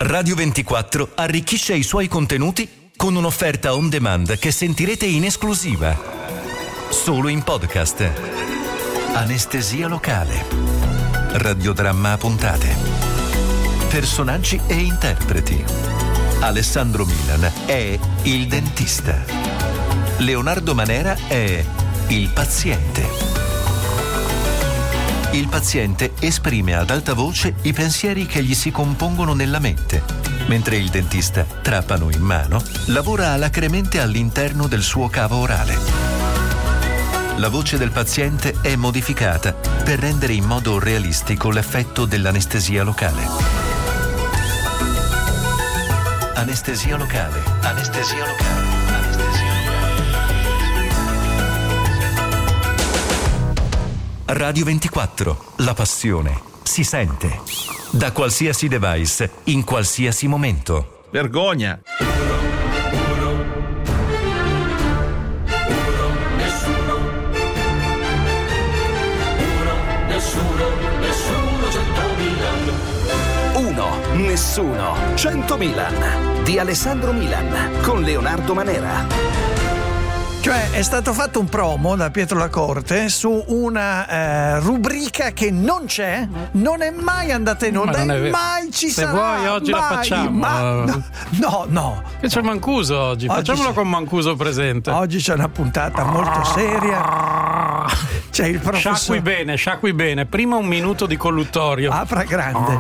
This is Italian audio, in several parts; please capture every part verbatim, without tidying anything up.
Radio ventiquattro arricchisce i suoi contenuti con un'offerta on demand che sentirete in esclusiva solo in podcast. Anestesia locale. Radiodramma a puntate. Personaggi e interpreti. Alessandro Milan è il dentista. Leonardo Manera è il paziente. Il paziente esprime ad alta voce i pensieri che gli si compongono nella mente, mentre il dentista, trapano in mano, lavora alacremente all'interno del suo cavo orale. La voce del paziente è modificata per rendere in modo realistico l'effetto dell'anestesia locale. Anestesia locale. Anestesia locale. Radio ventiquattro, la passione si sente. Da qualsiasi device, in qualsiasi momento. Vergogna! Uno, nessuno, cento Milan di Alessandro Milan con Leonardo Manera. Cioè è stato fatto un promo da Pietro Lacorte su una eh, rubrica che non c'è, non è mai andata in onda, e mai ci Se sarà. Se vuoi oggi mai, la facciamo. Ma, no, no, no. Che c'è Mancuso oggi, oggi facciamolo c'è, con Mancuso presente. Oggi c'è una puntata molto seria. C'è il professor. Sciacqui bene, sciacqui bene. Prima un minuto di colluttorio. Apra grande.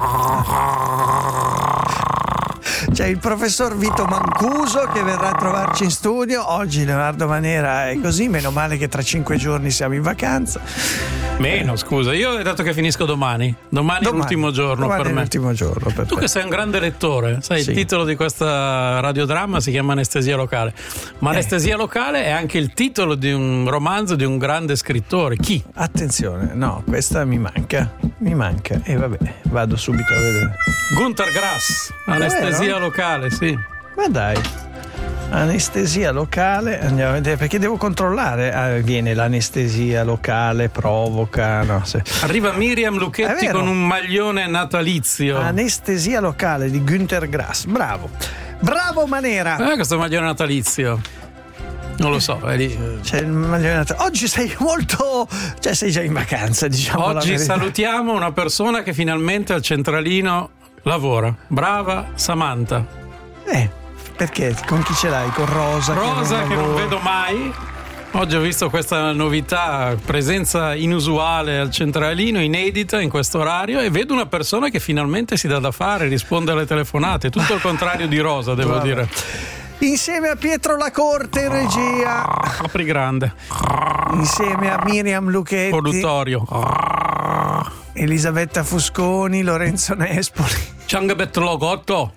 C'è il professor Vito Mancuso che verrà a trovarci in studio. Oggi Leonardo Manera è così, meno male che tra cinque giorni siamo in vacanza. Meno, scusa, io ho detto che finisco domani. Domani, domani è l'ultimo giorno domani per è me. l'ultimo giorno per tu te. Che sei un grande lettore, sai, sì. Il titolo di questa radiodramma si chiama Anestesia locale. Ma eh. Anestesia locale è anche il titolo di un romanzo di un grande scrittore. Chi? Attenzione, no, questa mi manca. Mi manca. E eh, vabbè, vado subito a vedere. Günter Grass, Anestesia locale, sì. Ma dai. Anestesia locale, andiamo a vedere perché devo controllare. Ah, viene l'anestesia locale, provoca. No, se... Arriva Miriam Lucchetti con un maglione natalizio. Anestesia locale di Günter Grass. Bravo, bravo Manera. Eh, questo maglione natalizio. Non lo so, è lì. C'è il maglione natalizio. Oggi sei molto. Cioè, sei già in vacanza, diciamo. Oggi salutiamo una persona che finalmente al centralino lavora. Brava Samantha. Eh. Perché? Con chi ce l'hai? Con Rosa? Rosa che, che non vedo mai. Oggi ho visto questa novità, presenza inusuale al centralino, inedita in questo orario, e vedo una persona che finalmente si dà da fare, risponde alle telefonate, tutto il contrario di Rosa, devo Vabbè. dire. Insieme a Pietro Lacorte in regia. Apri grande. Insieme a Miriam Lucchetti. Colluttorio. Elisabetta Fusconi, Lorenzo Nespoli. Ciangabet Logotto.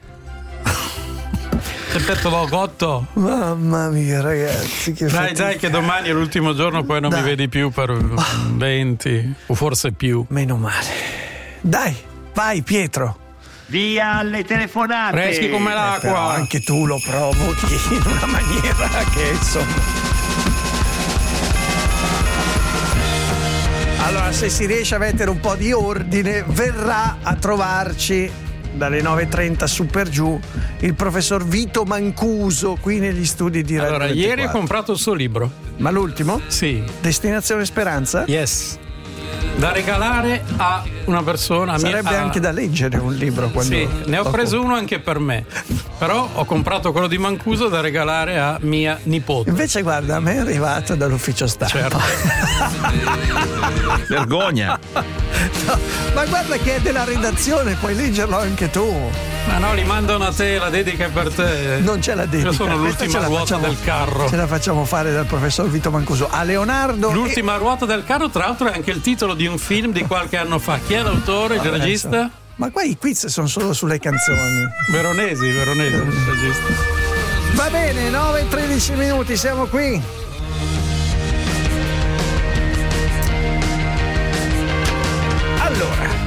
Ripeto Logotto. Mamma mia ragazzi, che dai fatica. dai che domani è l'ultimo giorno, poi non dai. mi vedi più per venti o forse più. Meno male. Dai, vai Pietro. Via alle telefonate. Freschi come l'acqua. Eh, anche tu lo provochi in una maniera che insomma. Allora, se si riesce a mettere un po' di ordine, verrà a trovarci dalle nove e trenta su per giù il professor Vito Mancuso qui negli studi di Radio Allora, ventiquattro. Ieri ho comprato il suo libro. Ma l'ultimo? Sì. Destinazione Speranza? Yes. Da regalare a una persona. Sarebbe mia, a... anche da leggere un libro quando... Sì, ne ho preso uno anche per me. Però ho comprato quello di Mancuso da regalare a mia nipote. Invece guarda, a me è arrivato dall'ufficio stampa. Certo. Vergogna. No, ma guarda che è della redazione, puoi leggerlo anche tu. Ma no, li mandano a te, la dedica è per te. Non c'è la dedica. Io sono l'ultima ruota facciamo, del carro. Ce la facciamo fare dal professor Vito Mancuso a Leonardo. L'ultima e... ruota del carro, tra l'altro, è anche il titolo di un film di qualche anno fa. Chi è l'autore, il Vabbè, regista? So. Ma qua i quiz sono solo sulle canzoni. Veronesi, Veronesi, il regista. Va bene, nove e tredici minuti, siamo qui. Allora,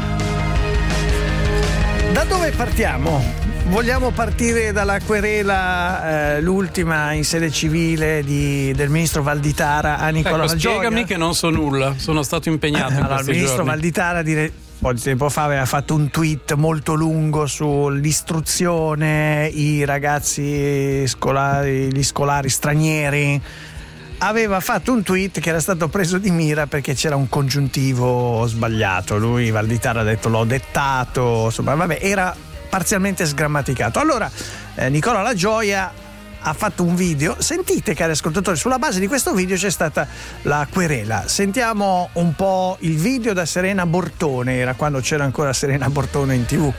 da dove partiamo? Vogliamo partire dalla querela, eh, l'ultima in sede civile di, del ministro Valditara a Nicola ecco, Malgioglio? Spiegami che non so nulla, sono stato impegnato in allora, questi il ministro giorni. Valditara dire, po' di tempo fa aveva fatto un tweet molto lungo sull'istruzione, i ragazzi scolari, gli scolari stranieri. Aveva fatto un tweet che era stato preso di mira perché c'era un congiuntivo sbagliato. Lui, Valditara, ha detto l'ho dettato, insomma, vabbè, era parzialmente sgrammaticato. Allora eh, Nicola La Gioia ha fatto un video. Sentite, cari ascoltatori, sulla base di questo video c'è stata la querela. Sentiamo un po' il video da Serena Bortone, era quando c'era ancora Serena Bortone in tv.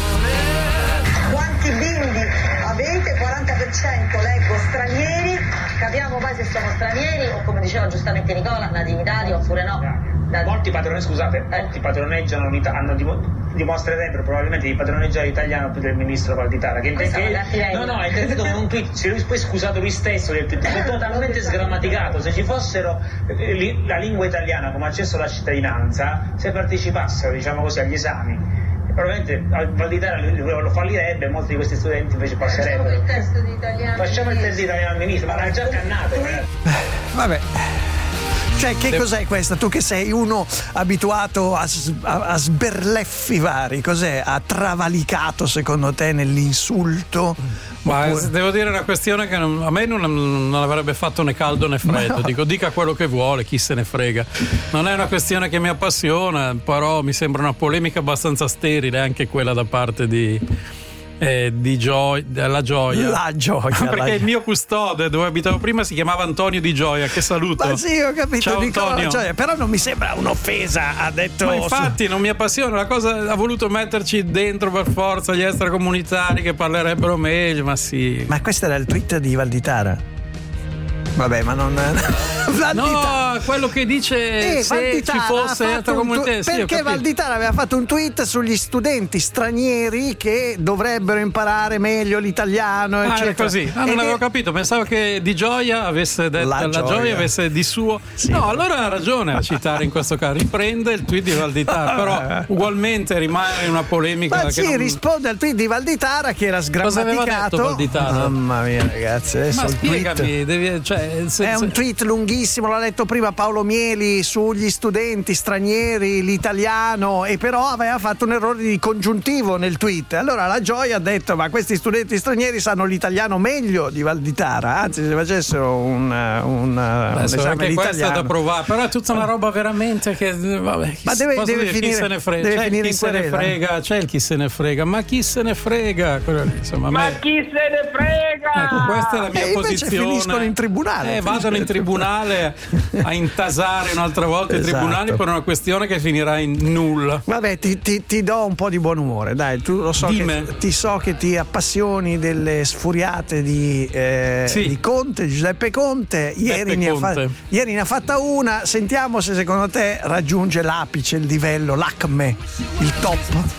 Quanti bimbi avete? quaranta per cento leggo stranieri, capiamo poi se sono stranieri o, come diceva giustamente Nicola, nati in Italia oppure no. Da... Molti padroneggiano, scusate, eh. molti padroneggiano, hanno dimostrerebbero probabilmente di padroneggiare l'italiano più del ministro Valditara, che, che, che no no ha interpretato con un tweet, si è poi scusato lui stesso del tweet, è totalmente sgrammaticato. Se ci fossero eh, li, la lingua italiana come accesso alla cittadinanza, se partecipassero, diciamo così, agli esami, probabilmente Valditara lo fallirebbe, molti di questi studenti invece passerebbero. Facciamo il testo di italiano. Facciamo il testo di italiano al ministro, ma l'ha già cannato. Eh. Vabbè. Cioè, che cos'è questa? Tu che sei uno abituato a, a, a sberleffi vari, cos'è? Ha travalicato secondo te nell'insulto? Ma Oppure... devo dire una questione che non, a me non, non avrebbe fatto né caldo né freddo. No. Dico, dica quello che vuole, chi se ne frega. Non è una questione che mi appassiona, però mi sembra una polemica abbastanza sterile anche quella da parte di... Eh, di Gioia, la Gioia, la Gioia perché la... il mio custode dove abitavo prima si chiamava Antonio Di Gioia, che saluto. Ma sì, ho capito. Ciao Antonio. Gioia, però non mi sembra un'offesa, ha detto. Ma infatti non mi appassiona la cosa, ha voluto metterci dentro per forza gli extracomunitari che parlerebbero meglio, ma sì. Ma questo era il tweet di Valditara. Vabbè, ma non. No, quello che dice eh, se Valditara ci fosse altra comunità. Tu- sì, perché Valditara aveva fatto un tweet sugli studenti stranieri che dovrebbero imparare meglio l'italiano, ah, eccetera. Era così. Ah, non e avevo che... capito, pensavo che Di Gioia avesse detto la, la Gioia. Gioia avesse di suo. Sì. No, allora ha ragione a citare in questo caso. Riprende il tweet di Valditara, però ugualmente rimane una polemica. Ma che sì, non... risponde al tweet di Valditara che era sgrammaticato. Cosa aveva detto Valditara? Mamma mia, ragazzi, adesso ma il spiegami, tweet... devi, cioè, se, è se... un tweet lunghissimo, l'ha letto prima Paolo Mieli sugli studenti stranieri, l'italiano, e però aveva fatto un errore di congiuntivo nel tweet. Allora La Gioia ha detto: ma questi studenti stranieri sanno l'italiano meglio di Valditara, anzi se facessero un, un, un esame anche di questo italiano è da provare, però è tutta una roba veramente che vabbè, ma deve, deve dire, finire, chi se ne frega, deve c'è finire chi in se ne frega, c'è il chi se ne frega, ma chi se ne frega, insomma, ma me... chi se ne frega? Ecco, questa è la mia e invece posizione. Finiscono in tribunale, eh, vadano in tribunale a intasare un'altra volta esatto. i tribunali per una questione che finirà in nulla. Vabbè, ti, ti, ti do un po' di buon umore, dai, tu lo so che ti so che ti appassioni delle sfuriate di, eh, sì. di Conte, Giuseppe Conte. Ieri ne, Conte. Ha fa- ieri ne ha fatta una. Sentiamo se secondo te raggiunge l'apice, il livello, l'acme, il top.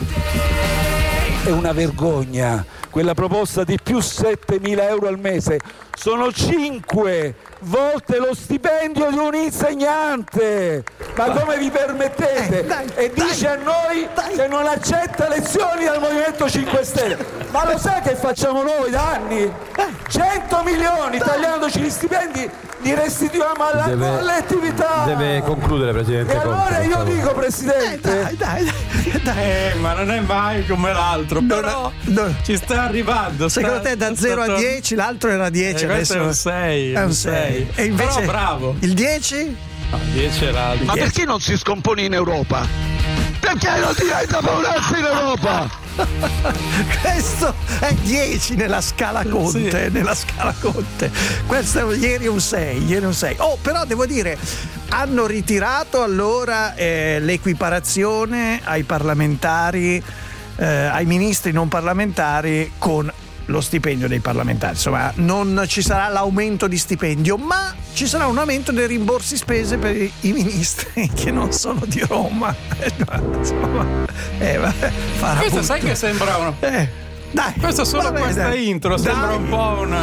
È una vergogna quella proposta di più settemila euro al mese. Sono cinque volte lo stipendio di un insegnante. Ma come vi permettete? Eh, dai, e dice dai, a noi dai. che non accetta lezioni dal Movimento cinque Stelle. Ma lo sai che facciamo noi da anni? cento milioni tagliandoci gli stipendi li restituiamo alla deve, collettività. Deve concludere, Presidente. E allora Conte, io dico, Presidente, eh, dai, dai, dai, dai. Eh, ma non è mai come l'altro, no, però no. ci sta arrivando. Secondo sta, te da zero a dieci, l'altro era dieci, eh, adesso è un sei. È un sei. E invece però bravo. Il dieci? No, dieci era altro. Ma perché non si scompone in Europa? Perché non diventa polizia in Europa? Questo è dieci nella scala Conte, sì. nella scala Conte. Questo è, ieri un sei, ieri un sei. Oh, però devo dire, hanno ritirato allora eh, l'equiparazione ai parlamentari, eh, ai ministri non parlamentari con lo stipendio dei parlamentari. Insomma, non ci sarà l'aumento di stipendio, ma ci sarà un aumento dei rimborsi spese per i, i ministri che non sono di Roma. Insomma, eh, vabbè, farà questo punto. sai che sembra una... eh, dai, questo solo vabbè, questa dai. intro sembra Dai. un po' una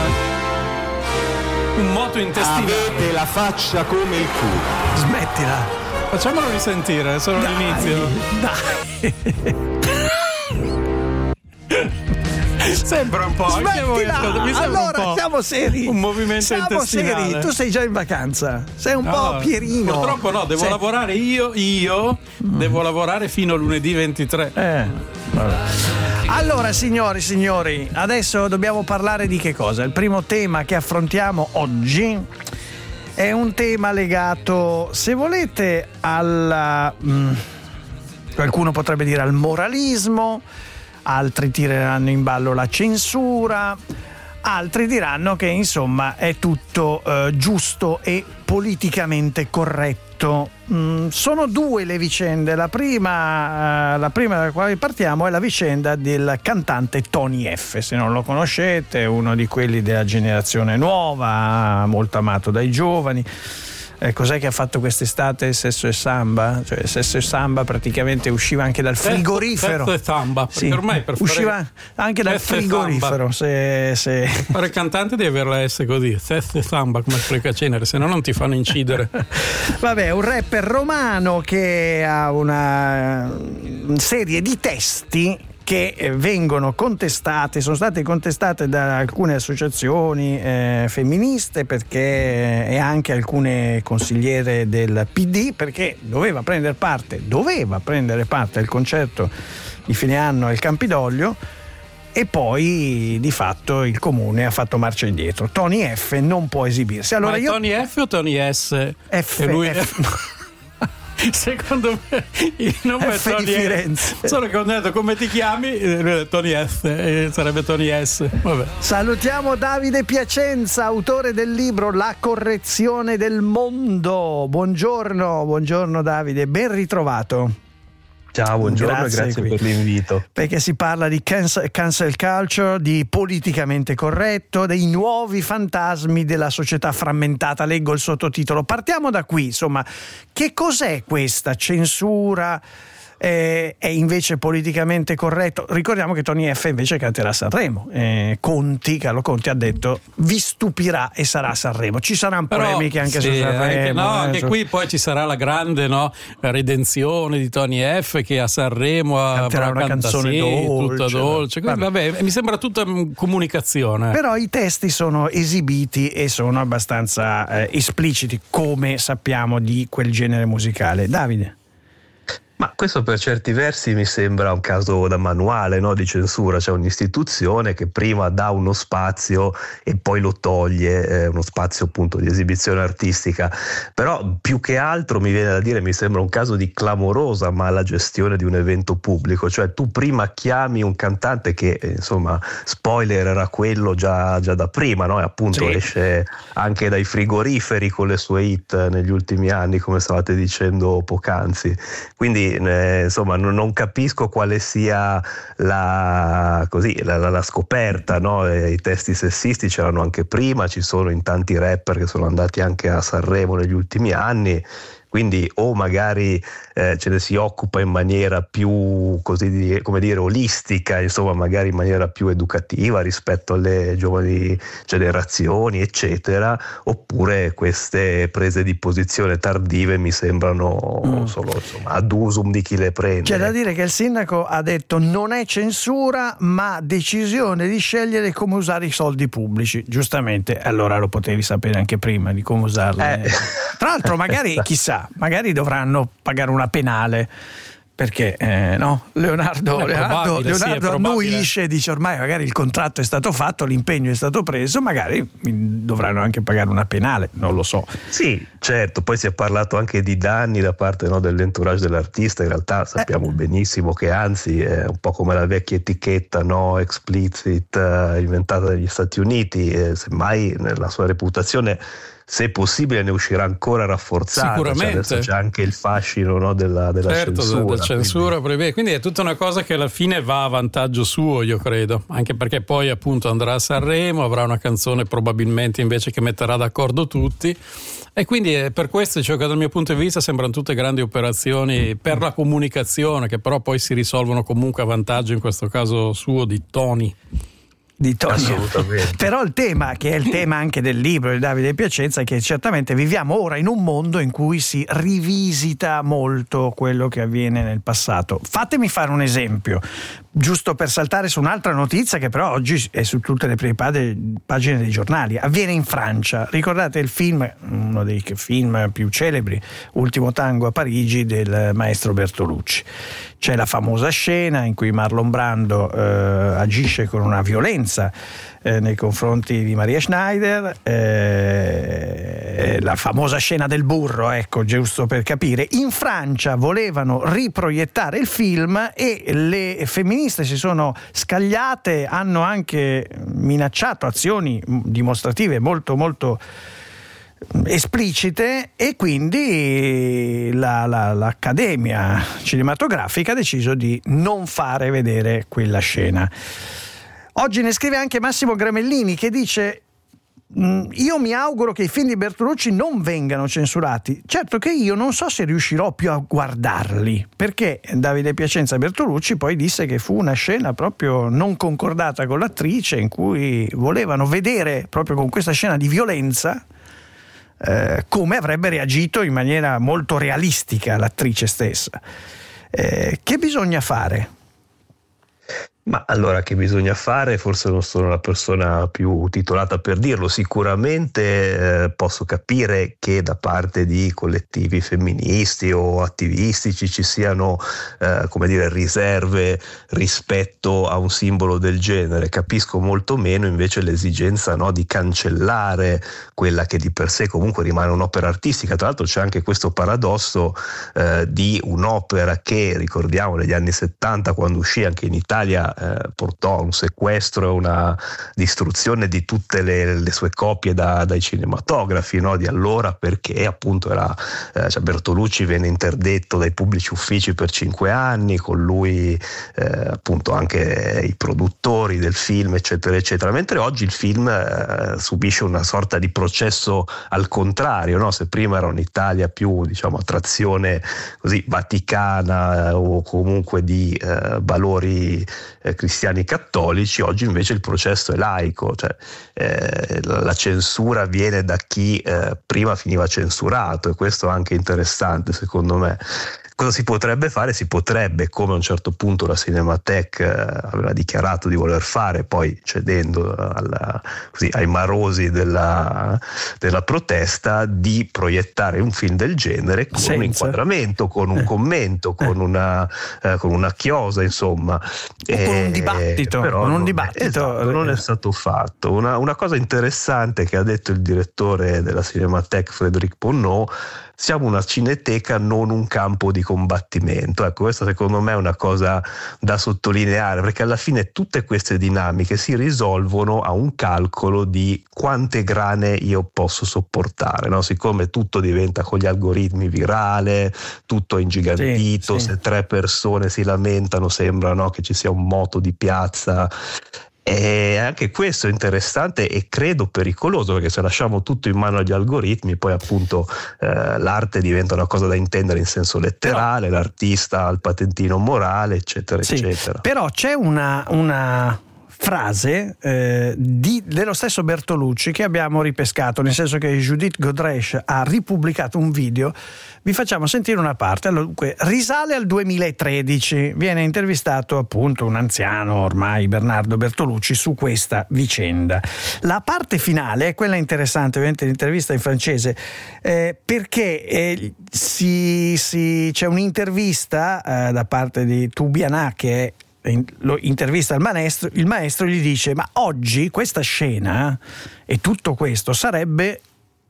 un moto intestinale. Avete la faccia come il culo. Smettila. Facciamolo risentire, è solo Dai, l'inizio. Dai. Sembra un po'. Smettila! Mi allora un po' siamo seri. Un movimento siamo intestinale. seri. Tu sei già in vacanza. Sei un no, po' Pierino. Purtroppo no, devo sei... lavorare io. Io mm. devo lavorare fino a lunedì ventitré. Eh. Vabbè. Allora, signori, signori, adesso dobbiamo parlare di che cosa? Il primo tema che affrontiamo oggi è un tema legato, se volete, alla mh, qualcuno potrebbe dire al moralismo, altri tireranno in ballo la censura, altri diranno che insomma è tutto eh, giusto e politicamente corretto. Mm, sono due le vicende. La prima, uh, la prima dalla quale partiamo è la vicenda del cantante Tony F. Se non lo conoscete, uno di quelli della generazione nuova, molto amato dai giovani. Eh, cos'è che ha fatto quest'estate? Sesso e samba? Cioè, Sesso e samba praticamente usciva anche dal frigorifero. Sesso e samba, perché sì, ormai per usciva fare anche dal frigorifero. Se, se... Per fare il cantante devi avere la S così, Sesso e samba come sprecacenere, se no non ti fanno incidere. Vabbè, un rapper romano che ha una serie di testi che vengono contestate, sono state contestate da alcune associazioni eh, femministe perché e anche alcune consigliere del P D, perché doveva prendere parte, doveva prendere parte al concerto di fine anno al Campidoglio e poi di fatto il comune ha fatto marcia indietro. Tony F non può esibirsi. Allora, ma è io... Tony F o Tony S? F, e lui F. Secondo me il nome F è Tony di Firenze. Solo che ho detto come ti chiami, Tony S, eh, sarebbe Tony S. Vabbè. Salutiamo Davide Piacenza, autore del libro La correzione del mondo. Buongiorno, buongiorno Davide, ben ritrovato. Ciao, buongiorno grazie, e grazie per l'invito. Perché si parla di cancel, cancel culture, di politicamente corretto, dei nuovi fantasmi della società frammentata. Leggo il sottotitolo. Partiamo da qui, insomma, che cos'è questa censura? Eh, è invece politicamente corretto. Ricordiamo che Tony F invece canterà a Sanremo. Eh, Conti, Carlo Conti ha detto vi stupirà e sarà a Sanremo. Ci saranno polemiche Però, anche sì, su Sanremo. Anche, no, eh, anche su... qui poi ci sarà la grande no, redenzione di Tony F che a Sanremo canterà una canzone sì, dolce. Tutta dolce. Vabbè. Vabbè, mi sembra tutta comunicazione. Però i testi sono esibiti e sono abbastanza eh, espliciti, come sappiamo di quel genere musicale. Davide. Ma questo per certi versi mi sembra un caso da manuale, no, di censura. C'è un'istituzione che prima dà uno spazio e poi lo toglie, eh, uno spazio appunto di esibizione artistica. Però più che altro mi viene da dire, mi sembra un caso di clamorosa mala gestione di un evento pubblico. Cioè tu prima chiami un cantante che, insomma, spoiler, era quello già, già da prima, no? E appunto sì. Esce anche dai frigoriferi con le sue hit negli ultimi anni, come stavate dicendo poc'anzi. Quindi Eh, insomma non, non capisco quale sia la, così, la, la, la scoperta, no? E i testi sessisti c'erano anche prima, ci sono in tanti rapper che sono andati anche a Sanremo negli ultimi anni. Quindi o magari eh, ce ne si occupa in maniera più, così di, come dire, olistica, insomma magari in maniera più educativa rispetto alle giovani generazioni, eccetera, oppure queste prese di posizione tardive mi sembrano mm. solo insomma, ad usum di chi le prende. C'è da dire che il sindaco ha detto non è censura ma decisione di scegliere come usare i soldi pubblici. Giustamente, allora lo potevi sapere anche prima di come usarli. Eh. Tra l'altro magari chissà, magari dovranno pagare una penale perché eh, no? Leonardo, Leonardo, Leonardo sì, annuisce e dice ormai magari il contratto è stato fatto, l'impegno è stato preso, magari dovranno anche pagare una penale, non lo so. Sì, certo, poi si è parlato anche di danni da parte no, dell'entourage dell'artista. In realtà sappiamo eh. benissimo che anzi è un po' come la vecchia etichetta no explicit uh, inventata negli Stati Uniti, e semmai nella sua reputazione, se possibile, ne uscirà ancora rafforzata. Sicuramente. Cioè adesso c'è anche il fascino no, della, della certo, censura. Certo, censura. Quindi. quindi è tutta una cosa che alla fine va a vantaggio suo, io credo, anche perché poi appunto andrà a Sanremo, avrà una canzone probabilmente invece che metterà d'accordo tutti, e quindi per questo cioè, che dal mio punto di vista sembrano tutte grandi operazioni per la comunicazione, che però poi si risolvono comunque a vantaggio in questo caso suo di Tony. di Tonio. Assolutamente. Però il tema, che è il tema anche del libro di Davide Piacenza, è che certamente viviamo ora in un mondo in cui si rivisita molto quello che avviene nel passato. Fatemi fare un esempio, giusto per saltare su un'altra notizia che però oggi è su tutte le prime pagine dei giornali. Avviene in Francia. Ricordate il film, uno dei film più celebri, Ultimo tango a Parigi, del maestro Bertolucci. C'è la famosa scena in cui Marlon Brando eh, agisce con una violenza eh, nei confronti di Maria Schneider, eh, la famosa scena del burro, ecco, giusto per capire. In Francia volevano riproiettare il film e le femministe si sono scagliate, hanno anche minacciato azioni dimostrative molto molto esplicite, e quindi la, la, l'Accademia Cinematografica ha deciso di non fare vedere quella scena. Oggi ne scrive anche Massimo Gramellini, che dice: io mi auguro che i film di Bertolucci non vengano censurati. Certo che io non so se riuscirò più a guardarli, perché Davide Piacenza Bertolucci poi disse che fu una scena proprio non concordata con l'attrice, in cui volevano vedere proprio con questa scena di violenza Eh, come avrebbe reagito in maniera molto realistica l'attrice stessa. Eh, che bisogna fare? Ma allora, che bisogna fare? Forse non sono la persona più titolata per dirlo. Sicuramente eh, posso capire che da parte di collettivi femministi o attivistici ci siano eh, come dire riserve rispetto a un simbolo del genere. Capisco molto meno invece l'esigenza, no, di cancellare quella che di per sé comunque rimane un'opera artistica. Tra l'altro c'è anche questo paradosso eh, di un'opera che, ricordiamo, negli anni settanta, quando uscì anche in Italia, Eh, portò a un sequestro e una distruzione di tutte le, le sue copie da, dai cinematografi, no, di allora, perché appunto era eh, cioè Bertolucci venne interdetto dai pubblici uffici per cinque anni, con lui eh, appunto anche i produttori del film, eccetera eccetera, mentre oggi il film eh, subisce una sorta di processo al contrario, no? Se prima era un'Italia più, diciamo, attrazione così vaticana eh, o comunque di eh, valori eh, cristiani cattolici, oggi invece il processo è laico, cioè eh, la censura viene da chi eh, prima finiva censurato, e questo è anche interessante secondo me. Cosa si potrebbe fare? Si potrebbe, come a un certo punto la Cinematheque eh, aveva dichiarato di voler fare, poi cedendo alla, così, ai marosi della, della protesta, di proiettare un film del genere con Senza. un inquadramento, con un eh. commento, con una, eh, con una chiosa, insomma. O con un dibattito. Però con un non, dibattito. Esatto, non è stato fatto. Una, una cosa interessante che ha detto il direttore della Cinematheque, Frédéric Ponnot: siamo una cineteca, non un campo di combattimento. Ecco, questa secondo me è una cosa da sottolineare, perché alla fine tutte queste dinamiche si risolvono a un calcolo di quante grane io posso sopportare, no? Siccome tutto diventa con gli algoritmi virale, tutto è ingigantito, sì, sì. Se tre persone si lamentano sembra, no, che ci sia un moto di piazza. E anche questo è interessante e credo pericoloso, perché se lasciamo tutto in mano agli algoritmi, poi appunto eh, l'arte diventa una cosa da intendere in senso letterale, però l'artista ha il patentino morale, eccetera, sì, eccetera. Però c'è una, una frase eh, di, dello stesso Bertolucci che abbiamo ripescato, nel senso che Judith Godrèche ha ripubblicato un video. Vi facciamo sentire una parte. Allora, dunque, risale al duemilatredici, viene intervistato appunto un anziano ormai, Bernardo Bertolucci, su questa vicenda. La parte finale è quella interessante, ovviamente l'intervista in francese, eh, perché eh, si, si, c'è un'intervista eh, da parte di Toubiana, che è lo intervista il maestro, il maestro gli dice: ma oggi questa scena e tutto questo sarebbe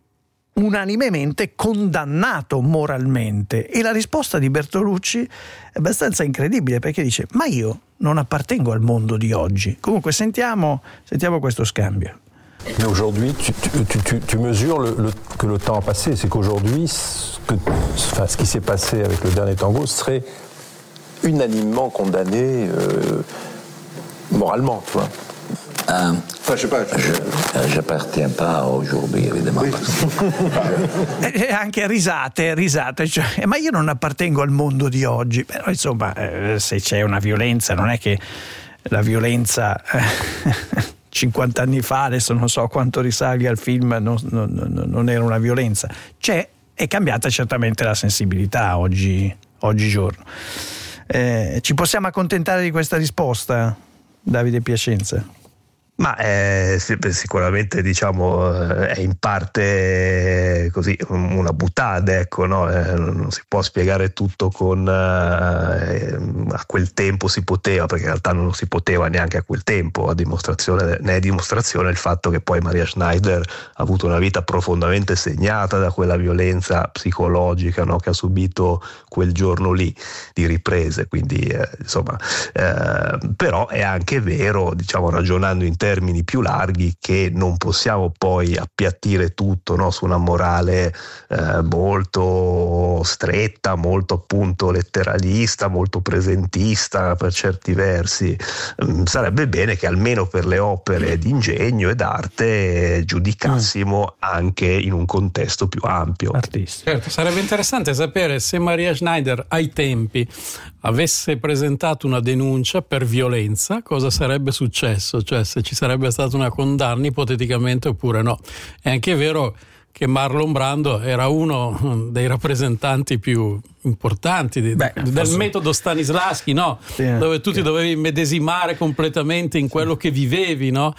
unanimemente condannato moralmente. E la risposta di Bertolucci è abbastanza incredibile, perché dice: ma io non appartengo al mondo di oggi. Comunque sentiamo, sentiamo questo scambio. Mais aujourd'hui, tu, tu, tu, tu, tu mesures le, le, que le temps a passé, c'est qu'aujourd'hui, ce, que, enfin, ce qui s'est passé avec le dernier tango serait unanimement condamné euh, moralement, tu vois. Euh, enfin, je sais pas. Je n'appartiens pas aujourd'hui, évidemment. Oui. E anche risate, risate, cioè, ma io non appartengo al mondo di oggi. Però insomma, eh, se c'è una violenza, non è che la violenza eh, cinquanta anni fa, adesso non so quanto risalga il film, non, non, non era una violenza. C'è, è cambiata certamente la sensibilità oggi, oggigiorno. Eh, ci possiamo accontentare di questa risposta, Davide Piacenza? Ma eh, sicuramente, diciamo, è in parte così una boutade, ecco, no? Eh, non si può spiegare tutto con eh, a quel tempo si poteva, perché in realtà non si poteva neanche a quel tempo, a dimostrazione, ne è dimostrazione il fatto che poi Maria Schneider ha avuto una vita profondamente segnata da quella violenza psicologica, no? Che ha subito quel giorno lì di riprese, quindi eh, insomma eh, però è anche vero, diciamo, ragionando in termini più larghi, che non possiamo poi appiattire tutto, no, su una morale eh, molto stretta, molto appunto letteralista, molto presentista per certi versi. Mm, sarebbe bene che almeno per le opere di ingegno e d'arte giudicassimo mm. anche in un contesto più ampio. Artistico. Certo, sarebbe interessante sapere se Maria Schneider ai tempi avesse presentato una denuncia per violenza, cosa sarebbe successo, cioè se ci sarebbe stata una condanna ipoteticamente oppure no. È anche vero che Marlon Brando era uno dei rappresentanti più importanti di, Beh, del forse... metodo Stanislavski, no? Sì, dove tu sì. ti dovevi medesimare completamente in quello che vivevi, no?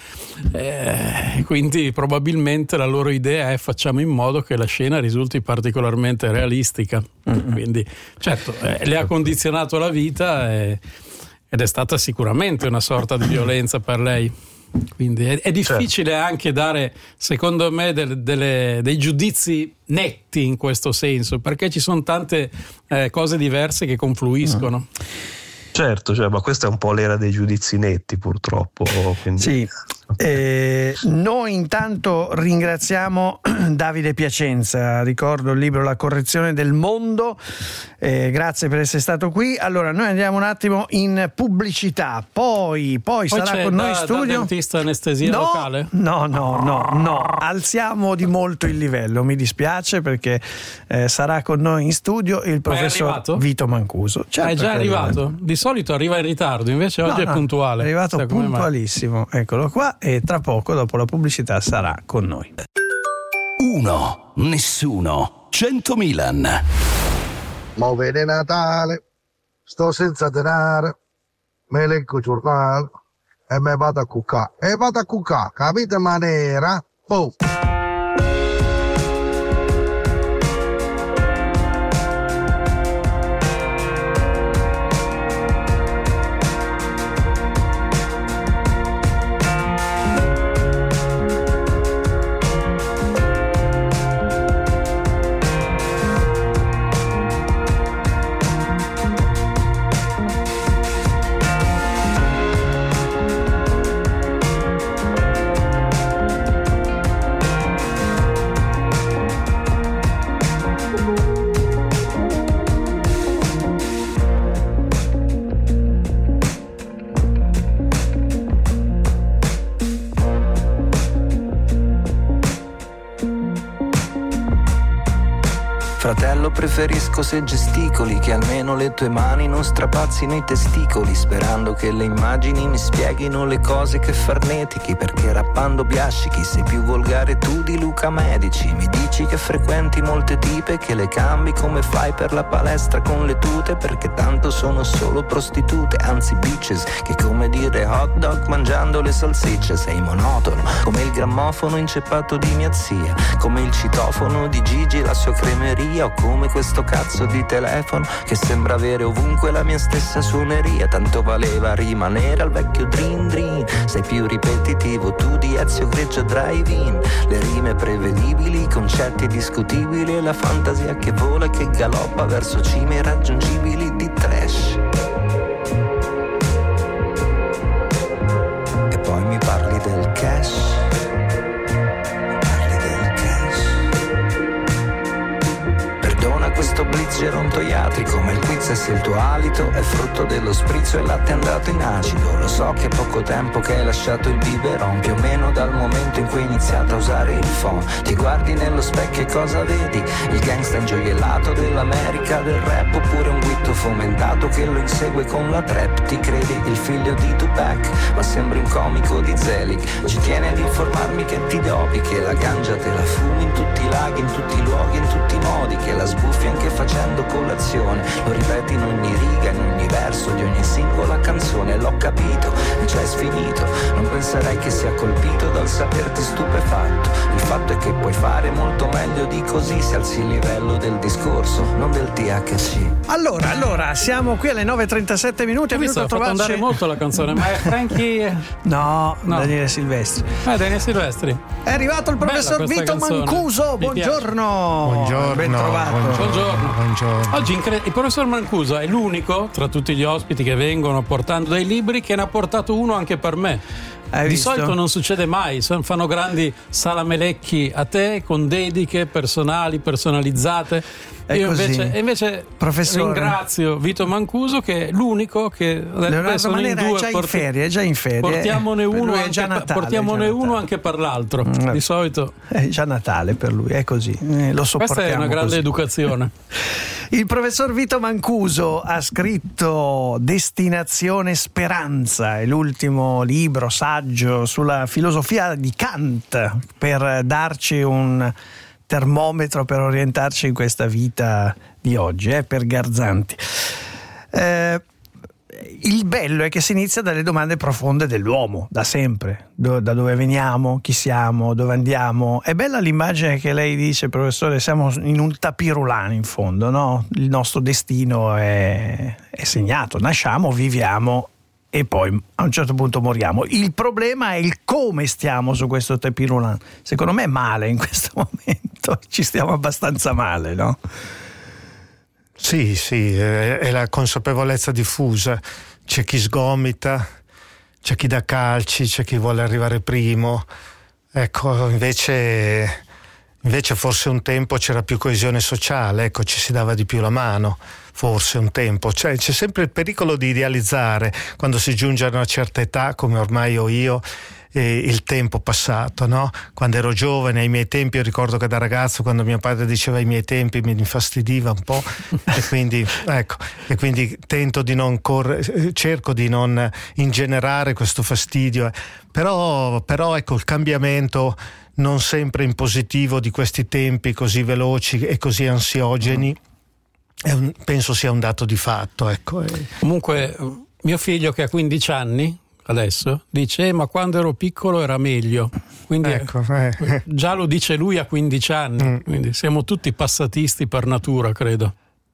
Eh, quindi probabilmente la loro idea è: facciamo in modo che la scena risulti particolarmente realistica. Mm-hmm. Quindi certo eh, le ha condizionato la vita e, ed è stata sicuramente una sorta di violenza per lei. Quindi è, è difficile certo. anche dare, secondo me, delle, delle, dei giudizi netti in questo senso, perché ci sono tante eh, cose diverse che confluiscono. Mm. Certo, cioè, ma questa è un po' l'era dei giudizi netti, purtroppo. Quindi... Sì. Eh, noi intanto ringraziamo Davide Piacenza, ricordo il libro La correzione del mondo, eh, grazie per essere stato qui. Allora noi andiamo un attimo in pubblicità, poi, poi, poi sarà con da, noi in studio da dentista anestesia no, locale? No, no, no, no, alziamo di molto il livello, mi dispiace, perché eh, sarà con noi in studio il professor Vito Mancuso. Certo, è già arrivato? È di solito arriva in ritardo, invece oggi no, è no, puntuale. È arrivato cioè, puntualissimo, eccolo qua. E tra poco, dopo la pubblicità, sarà con noi. Uno, nessuno, cento Milan. Mo vede Natale, sto senza denaro, me leggo il giornale e me vado a cuccare. E vado a cuccare, capite maniera? Boh. Fratello, preferisco se gesticoli, che almeno le tue mani non strapazzino i testicoli, sperando che le immagini mi spieghino le cose che farnetichi, perché rappando biascichi sei più volgare tu di Luca Medici. Mi dici che frequenti molte tipe, che le cambi come fai per la palestra con le tute, perché tanto sono solo prostitute, anzi bitches, che come dire hot dog mangiando le salsicce. Sei monotono come il grammofono inceppato di mia zia, come il citofono di Gigi, la sua cremeria, o come questo cazzo di telefono che sembra avere ovunque la mia stessa suoneria. Tanto valeva rimanere al vecchio dream dream. Sei più ripetitivo tu di Ezio Greggio Drive-In, le rime prevedibili, i concetti discutibili e la fantasia che vola e che galoppa verso cime irraggiungibili di trash. E poi mi parli del cash. Questo blitz gerontoiatrico, ma il quiz forse se il tuo alito è frutto dello sprizzo e latte andato in acido. Lo so che è poco tempo che hai lasciato il biberon, più o meno dal momento in cui hai iniziato a usare il phone. Ti guardi nello specchio e cosa vedi? Il gangsta ingioiellato dell'America del rap, oppure un guitto fomentato che lo insegue con la trap. Ti credi il figlio di Tupac, ma sembri un comico di Zelig. Ci tiene ad informarmi che ti dopi, che la ganja te la fumi in tutti i laghi, in tutti i luoghi, in tutti i modi, che la sbuffi anche facendo colazione. Lo ripeti in ogni riga, in ogni verso di ogni singola canzone. L'ho capito, mi ci hai sfinito. Non penserei che sia colpito dal saperti stupefatto. Il fatto è che puoi fare molto meglio di così se alzi il livello del discorso, non del T H C. Allora, allora, siamo qui alle nove e trentasette minuti. Ho visto, ha fatto andare molto la canzone, ma è Frankie... No, no, Daniele Silvestri. Ah, Daniele Silvestri. È arrivato il professor Vito canzone. Mancuso. Buongiorno. Buongiorno. Ben trovato. Buongiorno. Buongiorno. Oggi incre- il professor Mancuso è l'unico tra tutti gli ospiti che vengono portando dei libri che ne ha portato uno anche per me. Hai Di visto? solito non succede mai, fanno grandi salamelecchi a te con dediche personali, personalizzate. È Io così. invece, invece ringrazio Vito Mancuso, che è l'unico che Leonardo Manera è già in porti- ferie, è già in ferie. Portiamone uno, è anche, già Natale, portiamone è già uno Natale. anche per l'altro. Mm. Di solito è già Natale per lui, è così. Eh, lo sopportiamo. Questa è una grande così. educazione. Il professor Vito Mancuso ha scritto Destinazione Speranza, è l'ultimo libro, saggio sulla filosofia di Kant, per darci un termometro per orientarci in questa vita di oggi, eh, per Garzanti. Eh, il bello è che si inizia dalle domande profonde dell'uomo, da sempre. Do, da dove veniamo, chi siamo, dove andiamo. È bella l'immagine che lei dice, professore, siamo in un tapirulano in fondo, no? Il nostro destino è, è segnato, nasciamo, viviamo e poi a un certo punto moriamo. Il problema è il come stiamo su questo tapirulano. Secondo me male in questo momento, ci stiamo abbastanza male, no? Sì, sì, è la consapevolezza diffusa. C'è chi sgomita, c'è chi dà calci, c'è chi vuole arrivare primo. Ecco, invece, invece forse un tempo c'era più coesione sociale, ecco, ci si dava di più la mano, forse un tempo. Cioè, c'è sempre il pericolo di idealizzare quando si giunge a una certa età, come ormai ho io, eh, il tempo passato, no? Quando ero giovane, ai miei tempi, io ricordo che da ragazzo, quando mio padre diceva ai miei tempi, mi infastidiva un po', e quindi ecco, e quindi tento di non correre, cerco di non ingenerare questo fastidio, eh. però, però ecco, il cambiamento non sempre in positivo di questi tempi così veloci e così ansiogeni, è un, penso sia un dato di fatto, ecco. Comunque mio figlio, che ha quindici anni adesso, dice eh, ma quando ero piccolo era meglio, quindi ecco, eh. già lo dice lui a quindici anni, mm. quindi siamo tutti passatisti per natura, credo.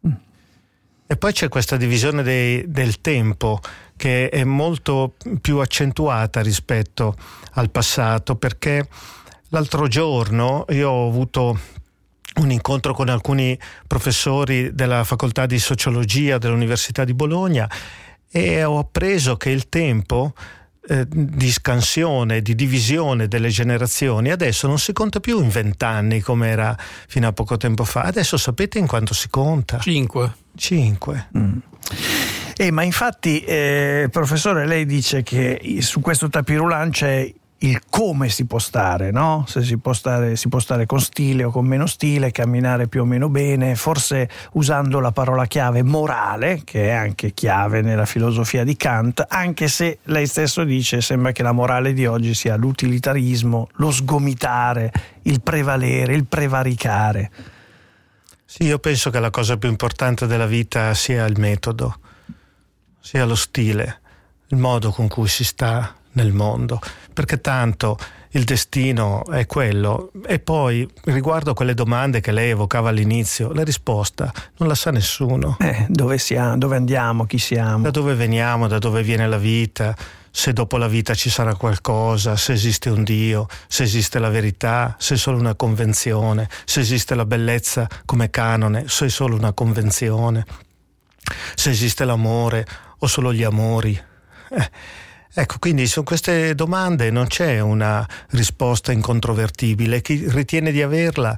E poi c'è questa divisione dei, del tempo che è molto più accentuata rispetto al passato, perché l'altro giorno io ho avuto un incontro con alcuni professori della facoltà di sociologia dell'Università di Bologna e ho appreso che il tempo eh, di scansione, di divisione delle generazioni adesso non si conta più in vent'anni come era fino a poco tempo fa. Adesso sapete in quanto si conta? Cinque. Cinque. Mm. Eh, ma infatti, eh, professore, lei dice che su questo tapirulan c'è il come si può stare, no? Se si può stare, si può stare con stile o con meno stile, camminare più o meno bene, forse usando la parola chiave morale, che è anche chiave nella filosofia di Kant, anche se lei stesso dice, sembra che la morale di oggi sia l'utilitarismo, lo sgomitare, il prevalere, il prevaricare. Sì, io penso che la cosa più importante della vita sia il metodo, sia lo stile, il modo con cui si sta nel mondo, perché tanto il destino è quello. E poi, riguardo a quelle domande che lei evocava all'inizio, la risposta non la sa nessuno. Eh, dove siamo, dove andiamo, chi siamo? Da dove veniamo, da dove viene la vita, se dopo la vita ci sarà qualcosa, se esiste un Dio, se esiste la verità, se è solo una convenzione, se esiste la bellezza come canone, se è solo una convenzione, se esiste l'amore o solo gli amori. Eh, Ecco, quindi su queste domande non c'è una risposta incontrovertibile. Chi ritiene di averla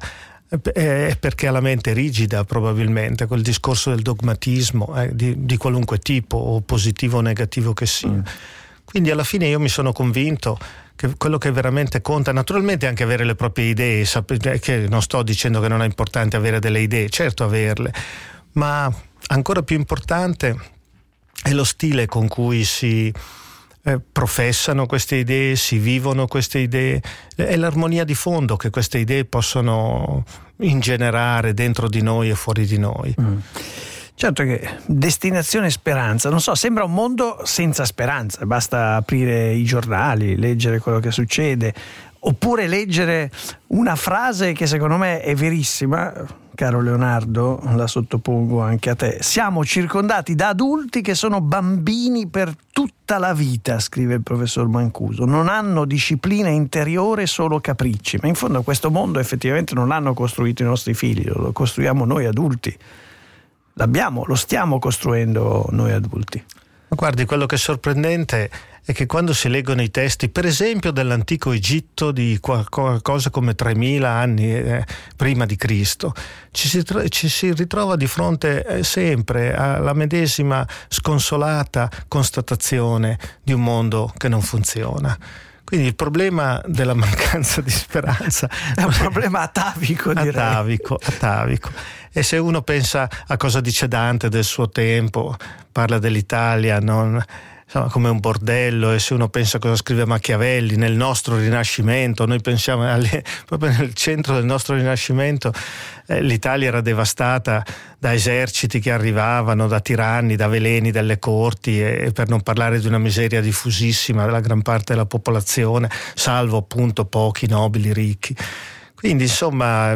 è perché ha la mente rigida, probabilmente, quel discorso del dogmatismo eh, di, di qualunque tipo, o positivo o negativo che sia. Mm. Quindi alla fine io mi sono convinto che quello che veramente conta, naturalmente anche avere le proprie idee, sapete che non sto dicendo che non è importante avere delle idee, certo averle, ma ancora più importante è lo stile con cui si eh, professano queste idee, si vivono queste idee, è l'armonia di fondo che queste idee possono ingenerare dentro di noi e fuori di noi. Mm. Certo che destinazione speranza, non so, sembra un mondo senza speranza, basta aprire i giornali, leggere quello che succede, oppure leggere una frase che secondo me è verissima, caro Leonardo, la sottopongo anche a te. Siamo circondati da adulti che sono bambini per tutta la vita, scrive il professor Mancuso, non hanno disciplina interiore, solo capricci, ma in fondo questo mondo effettivamente non l'hanno costruito i nostri figli, lo costruiamo noi adulti. L'abbiamo, lo stiamo costruendo noi adulti. Ma guardi, quello che è sorprendente è che quando si leggono i testi, per esempio dell'antico Egitto di qualcosa come tremila anni eh, prima di Cristo, ci si, ci si ritrova di fronte eh, sempre alla medesima sconsolata constatazione di un mondo che non funziona. Quindi il problema della mancanza di speranza è un problema atavico, direi. Atavico, atavico. E se uno pensa a cosa dice Dante del suo tempo, parla dell'Italia non, insomma, come un bordello, e se uno pensa a cosa scrive Machiavelli nel nostro Rinascimento, noi pensiamo alle, proprio nel centro del nostro Rinascimento eh, l'Italia era devastata da eserciti che arrivavano, da tiranni, da veleni delle corti, e per non parlare di una miseria diffusissima della gran parte della popolazione, salvo appunto pochi nobili ricchi. Quindi insomma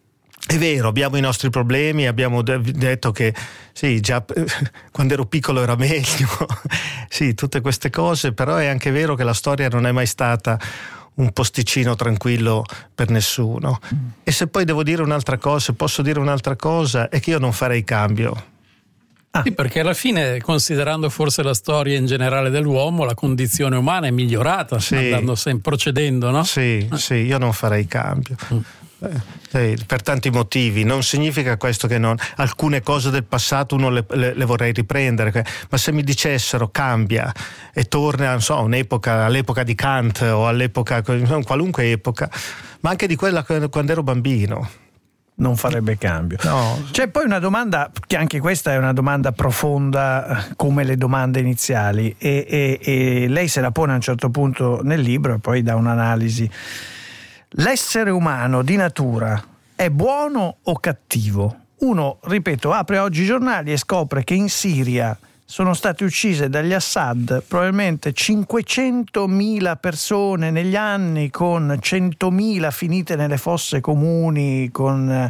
è vero, abbiamo i nostri problemi, abbiamo de- detto che sì, già quando ero piccolo era meglio, sì, tutte queste cose, però è anche vero che la storia non è mai stata un posticino tranquillo per nessuno. Mm. E se poi devo dire un'altra cosa, se posso dire un'altra cosa, è che io non farei cambio. Ah. Sì, perché alla fine, considerando forse la storia in generale dell'uomo, la condizione umana è migliorata, sì, andando sempre procedendo, no? Sì, ah. sì, io non farei cambio. Mm. Eh, per tanti motivi. Non significa questo che non alcune cose del passato uno le, le, le vorrei riprendere, ma se mi dicessero cambia e torna, non so, un'epoca, all'epoca di Kant o all'epoca, qualunque epoca, ma anche di quella quando ero bambino, non farebbe cambio. No. C'è poi una domanda che anche questa è una domanda profonda come le domande iniziali, e, e, e lei se la pone a un certo punto nel libro e poi dà un'analisi. L'essere umano di natura è buono o cattivo? Uno, ripeto, apre oggi i giornali e scopre che in Siria sono state uccise dagli Assad probabilmente cinquecentomila persone negli anni, con centomila finite nelle fosse comuni, con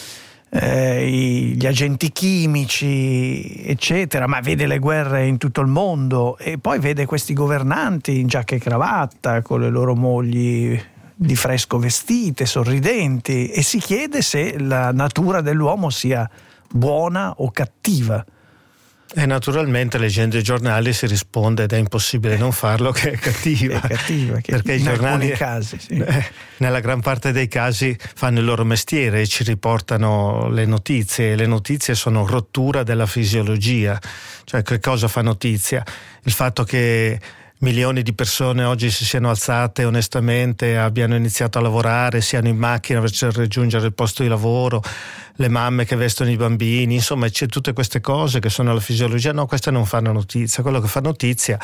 eh, gli agenti chimici, eccetera, ma vede le guerre in tutto il mondo e poi vede questi governanti in giacca e cravatta con le loro mogli di fresco vestite, sorridenti, e si chiede se la natura dell'uomo sia buona o cattiva. E naturalmente leggendo i giornali si risponde ed è impossibile non farlo che è cattiva, è cattiva che perché in i giornali casi, sì. eh, nella gran parte dei casi fanno il loro mestiere e ci riportano le notizie, e le notizie sono rottura della fisiologia. Cioè, che cosa fa notizia? Il fatto che milioni di persone oggi si siano alzate onestamente, abbiano iniziato a lavorare, siano in macchina per raggiungere il posto di lavoro, le mamme che vestono i bambini, insomma c'è tutte queste cose che sono la fisiologia. No, queste non fanno notizia. Quello che fa notizia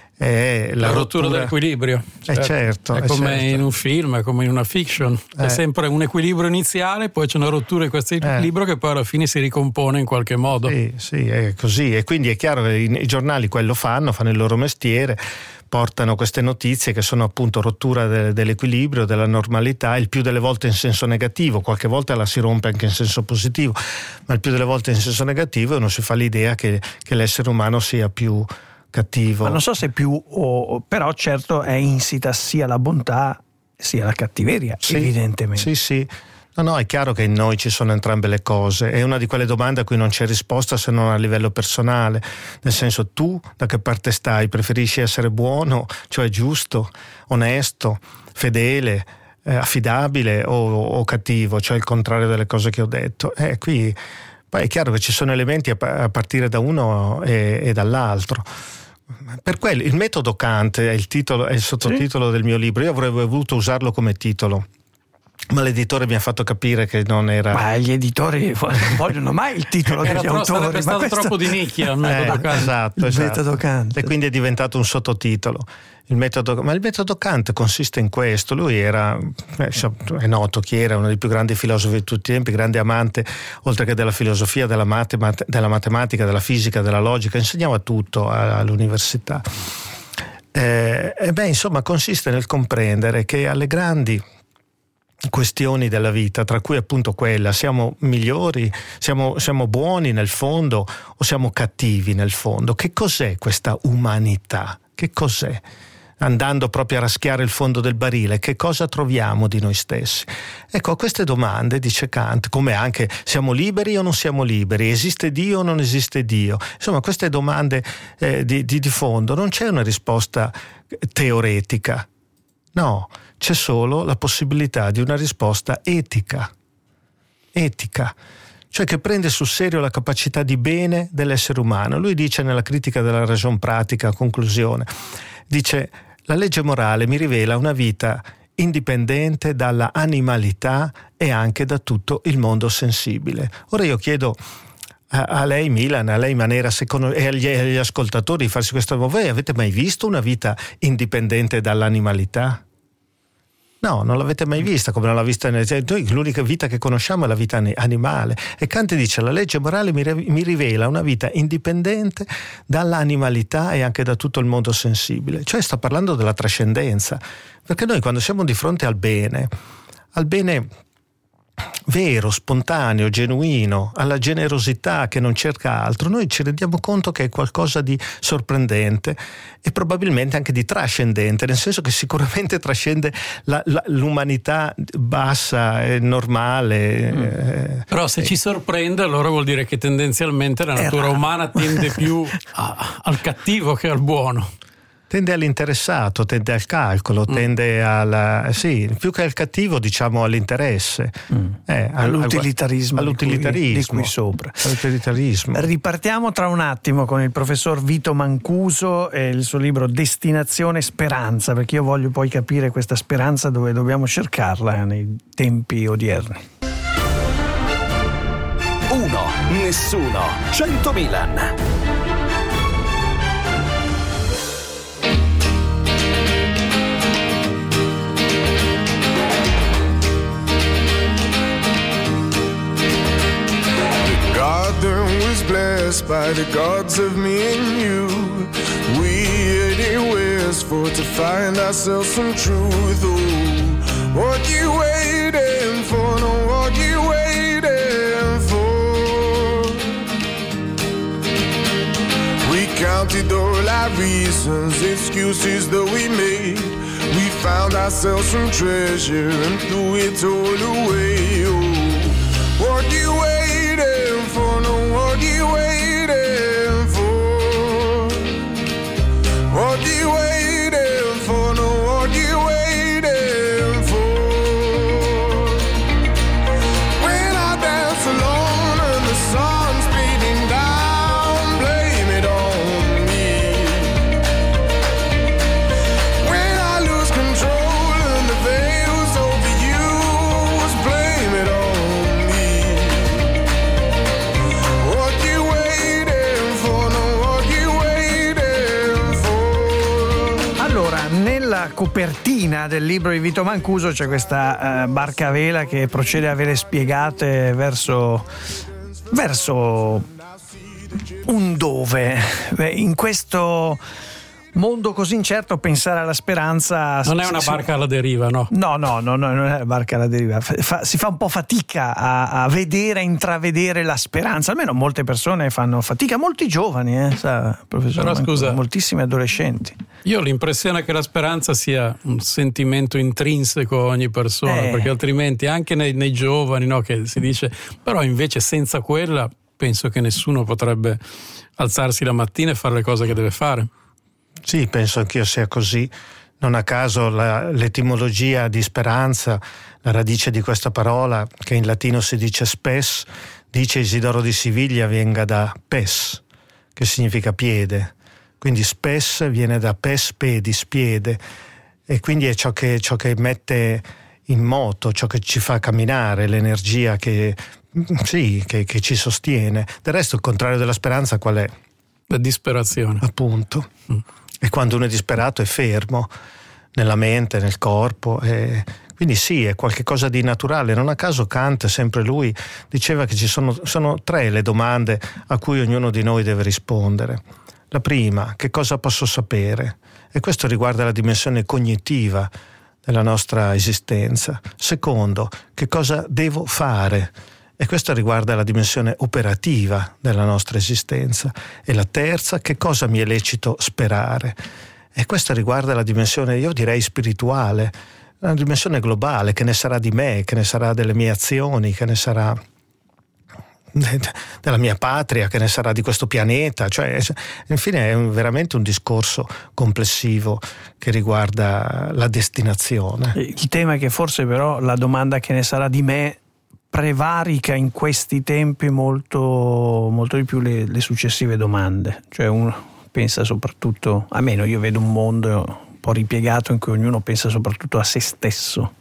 è la, la rottura, rottura dell'equilibrio. Certo. Eh certo, è eh come certo. in un film, è come in una fiction, eh. è sempre un equilibrio iniziale, poi c'è una rottura di questo equilibrio eh. che poi alla fine si ricompone in qualche modo. Sì, sì, è così, e quindi è chiaro che i, i giornali quello fanno, fanno il loro mestiere, portano queste notizie che sono appunto rottura de, dell'equilibrio, della normalità, il più delle volte in senso negativo, qualche volta la si rompe anche in senso positivo, ma il più delle volte in senso negativo, e uno si fa l'idea che, che l'essere umano sia più cattivo. Ma non so se più, o, però certo è insita sia la bontà sia la cattiveria, sì, evidentemente. Sì, sì. No, no, è chiaro che in noi ci sono entrambe le cose. È una di quelle domande a cui non c'è risposta se non a livello personale. Nel senso, tu da che parte stai? Preferisci essere buono, cioè giusto, onesto, fedele, eh, affidabile o, o cattivo, cioè il contrario delle cose che ho detto. E eh, qui poi è chiaro che ci sono elementi a, a partire da uno e, e dall'altro. Per quello il metodo Kant è il titolo, è il sottotitolo sì. del mio libro. Io avrei voluto usarlo come titolo, ma l'editore mi ha fatto capire che non era. Ma gli editori non vogliono mai il titolo degli era autori. Era stato questo... troppo di nicchia il metodo eh, Kant. Esatto, il esatto. metodo Kant. E quindi è diventato un sottotitolo. Il metodo, ma il metodo Kant consiste in questo. Lui era, è noto chi era, uno dei più grandi filosofi di tutti i tempi, grande amante oltre che della filosofia, della, matemat- della matematica, della fisica, della logica, insegnava tutto all'università. Eh, e beh, insomma, consiste nel comprendere che alle grandi questioni della vita, tra cui appunto quella, siamo migliori, siamo, siamo buoni nel fondo o siamo cattivi nel fondo? Che cos'è questa umanità? Che cos'è? Andando proprio a raschiare il fondo del barile, che cosa troviamo di noi stessi? Ecco, a queste domande, dice Kant, come anche siamo liberi o non siamo liberi, esiste Dio o non esiste Dio, insomma queste domande eh, di, di, di fondo non c'è una risposta teoretica, no, c'è solo la possibilità di una risposta etica, etica, cioè che prende sul serio la capacità di bene dell'essere umano. Lui dice nella critica della ragion pratica, a conclusione, dice: la legge morale mi rivela una vita indipendente dalla animalità e anche da tutto il mondo sensibile. Ora io chiedo a, a lei Milan, a lei Manera secondo, e agli, agli ascoltatori di farsi questa domanda: voi avete mai visto una vita indipendente dall'animalità? No, non l'avete mai vista, come non l'ha vista nel... Noi l'unica vita che conosciamo è la vita animale. E Kant dice: la legge morale mi rivela una vita indipendente dall'animalità e anche da tutto il mondo sensibile. Cioè sta parlando della trascendenza. Perché noi quando siamo di fronte al bene, al bene vero, spontaneo, genuino, alla generosità che non cerca altro, noi ci rendiamo conto che è qualcosa di sorprendente e probabilmente anche di trascendente, nel senso che sicuramente trascende la, la, l'umanità bassa e normale. Mm. Eh, Però se eh. ci sorprende, allora vuol dire che tendenzialmente la natura umana tende più a, al cattivo che al buono. Tende all'interessato, tende al calcolo, mm. tende al sì, più che al cattivo, diciamo all'interesse, mm. eh, all'utilitarismo, all'utilitarismo di, cui, di qui sopra. All'utilitarismo. Ripartiamo tra un attimo con il professor Vito Mancuso e il suo libro Destinazione Speranza, perché io voglio poi capire questa speranza dove dobbiamo cercarla nei tempi odierni. Uno, nessuno, cento Milan. Was blessed by the gods of me and you. We anywheres for to find ourselves some truth. Oh, what you waiting for? No, what you waiting for? We counted all our reasons, excuses that we made. We found ourselves some treasure and threw it all away. Oh, what you waiting for? No, what you waiting for? What you waiting for? No, what you waiting for? When I dance alone and the sun's beating down, blame it on me. When I lose control and the veil's overused, blame it on me. What you waiting for? No, what you waiting for? Allora, nella copertina del libro di Vito Mancuso c'è questa uh, barca a vela che procede a avere spiegate verso verso un dove. Beh, in questo mondo così incerto pensare alla speranza non è una barca alla deriva, no? No, no, no, no, non è una barca alla deriva. Fa, si fa un po' fatica a, a vedere, a intravedere la speranza. Almeno molte persone fanno fatica, molti giovani, eh, sa, professore. Però Mancuso, scusa, moltissimi adolescenti. Io ho l'impressione che la speranza sia un sentimento intrinseco a ogni persona, eh. perché altrimenti anche nei, nei giovani, no, che si dice, però invece senza quella penso che nessuno potrebbe alzarsi la mattina e fare le cose che deve fare. Sì, penso anch'io sia così. Non a caso la, l'etimologia di speranza, la radice di questa parola, che in latino si dice spes, dice Isidoro di Siviglia venga da pes, che significa piede. Quindi spes viene da pes pedis, piede, e quindi è ciò che, ciò che mette in moto, ciò che ci fa camminare, l'energia che, sì, che, che ci sostiene. Del resto il contrario della speranza qual è? La disperazione. Appunto. Mm. E quando uno è disperato è fermo nella mente, nel corpo, e quindi sì, è qualcosa di naturale. Non a caso Kant, sempre lui, diceva che ci sono, sono tre le domande a cui ognuno di noi deve rispondere. La prima, che cosa posso sapere? E questo riguarda la dimensione cognitiva della nostra esistenza. Secondo, che cosa devo fare? E questo riguarda la dimensione operativa della nostra esistenza. E la terza, che cosa mi è lecito sperare? E questo riguarda la dimensione, io direi, spirituale, una dimensione globale, che ne sarà di me, che ne sarà delle mie azioni, che ne sarà della mia patria, che ne sarà di questo pianeta. Cioè, infine è un, veramente un discorso complessivo che riguarda la destinazione. Il tema è che forse però la domanda che ne sarà di me prevarica in questi tempi molto, molto di più le, le successive domande. Cioè uno pensa soprattutto, almeno io vedo un mondo un po' ripiegato in cui ognuno pensa soprattutto a se stesso.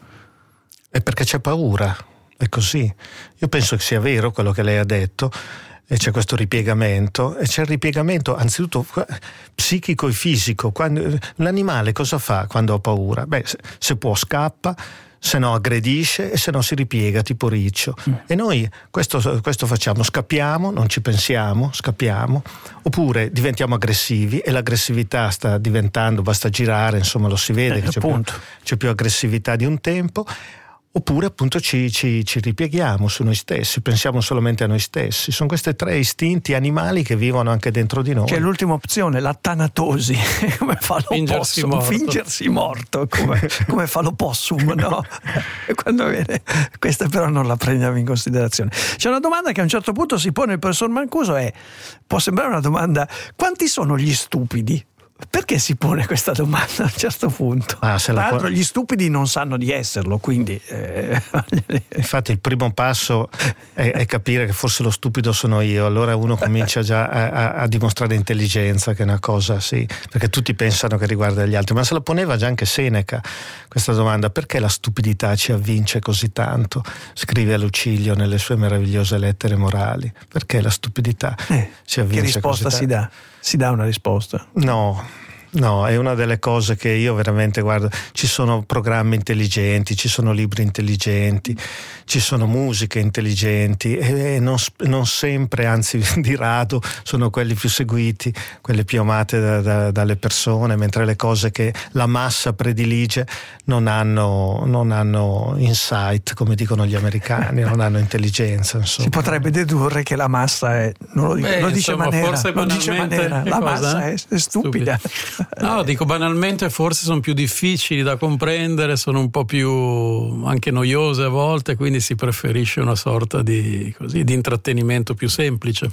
È perché c'è paura, è così. Io penso che sia vero quello che lei ha detto, e c'è questo ripiegamento, e c'è il ripiegamento anzitutto psichico e fisico. Quando, l'animale cosa fa quando ha paura? Beh, se, se può scappa, se no aggredisce, e se no si ripiega tipo riccio. Mm. E noi questo, questo facciamo, scappiamo, non ci pensiamo, scappiamo, oppure diventiamo aggressivi, e l'aggressività sta diventando, basta girare, insomma lo si vede, eh, che c'è più, c'è più aggressività di un tempo. Oppure appunto ci, ci, ci ripieghiamo su noi stessi, pensiamo solamente a noi stessi. Sono questi tre istinti animali che vivono anche dentro di noi. C'è l'ultima opzione, la tanatosi, come fa fingersi l'opossum, morto. fingersi morto, come, come fa l'opossum, no? Quando viene, questa però non la prendiamo in considerazione. C'è una domanda che a un certo punto si pone il professor Mancuso, è, può sembrare una domanda: quanti sono gli stupidi? Perché si pone questa domanda a un certo punto? Ah, se Tra la l'altro po- gli stupidi non sanno di esserlo, quindi eh... infatti il primo passo è, è capire che forse lo stupido sono io. Allora uno comincia già a, a, a dimostrare intelligenza, che è una cosa, sì, perché tutti pensano che riguarda gli altri. Ma se la poneva già anche Seneca questa domanda: perché la stupidità ci avvince così tanto? Scrive a Lucilio nelle sue meravigliose lettere morali. Perché la stupidità eh, ci avvince? Che risposta così si tanto? dà? Si dà una risposta? No, no, è una delle cose che io veramente guardo. Ci sono programmi intelligenti, ci sono libri intelligenti, ci sono musiche intelligenti, e non, non sempre, anzi di rado, sono quelli più seguiti, quelle più amate da, da, dalle persone, mentre le cose che la massa predilige non hanno, non hanno insight, come dicono gli americani, non hanno intelligenza, insomma. Si potrebbe dedurre che la massa è, non lo, Beh, lo dice insomma, Manera, forse lo dice Manera, la cosa? massa è, è stupida. stupida. No, dico banalmente, forse sono più difficili da comprendere, sono un po' più anche noiose a volte, quindi si preferisce una sorta di, così, di intrattenimento più semplice.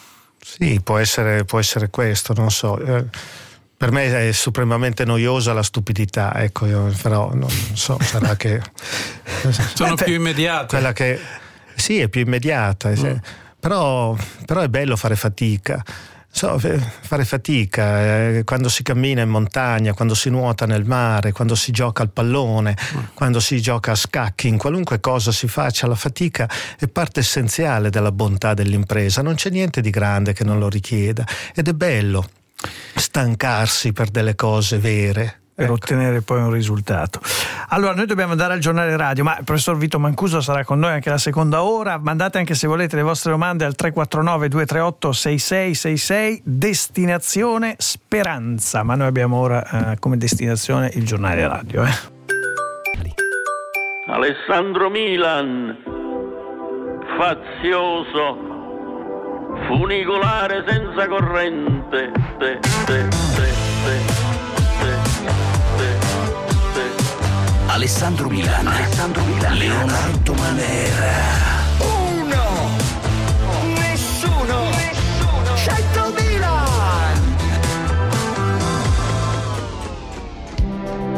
Sì, può essere, può essere questo, non so. Eh, per me è supremamente noiosa la stupidità, ecco, io, però non so, sarà che sono più immediate. Quella che sì, è più immediata, mm. però, però è bello fare fatica. So, fare fatica eh, quando si cammina in montagna, quando si nuota nel mare, quando si gioca al pallone, mm. quando si gioca a scacchi, in qualunque cosa si faccia, la fatica è parte essenziale della bontà dell'impresa. Non c'è niente di grande che non lo richieda, ed è bello stancarsi per delle cose vere, per ecco, ottenere poi un risultato. Allora noi dobbiamo andare al giornale radio, ma il professor Vito Mancuso sarà con noi anche la seconda ora. Mandate anche, se volete, le vostre domande al tre quattro nove due tre otto sei sei sei sei, destinazione Speranza, ma noi abbiamo ora eh, come destinazione il giornale radio. Eh. Alessandro Milan, fazioso, funicolare senza corrente, te, te, te, te. Alessandro Milan, Alessandro Milan, Leonardo Manera. Uno, nessuno, nessuno, cento Milan.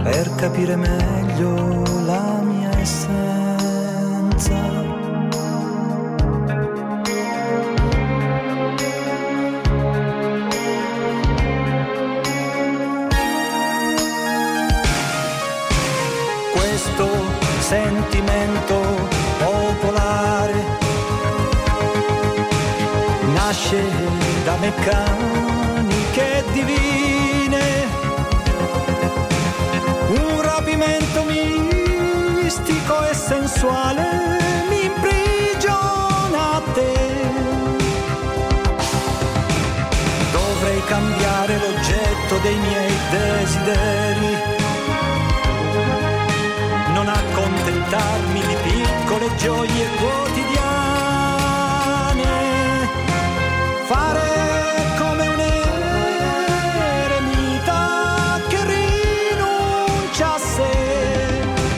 per capire meglio la mia essenza. Questo sentimento popolare nasce da meccaniche divine, un rapimento mistico e sensuale mi imprigiona a te. Dovrei cambiare l'oggetto dei miei desideri, non accontentarmi di piccole gioie quotidiane, fare come un eremita che rinuncia a sé.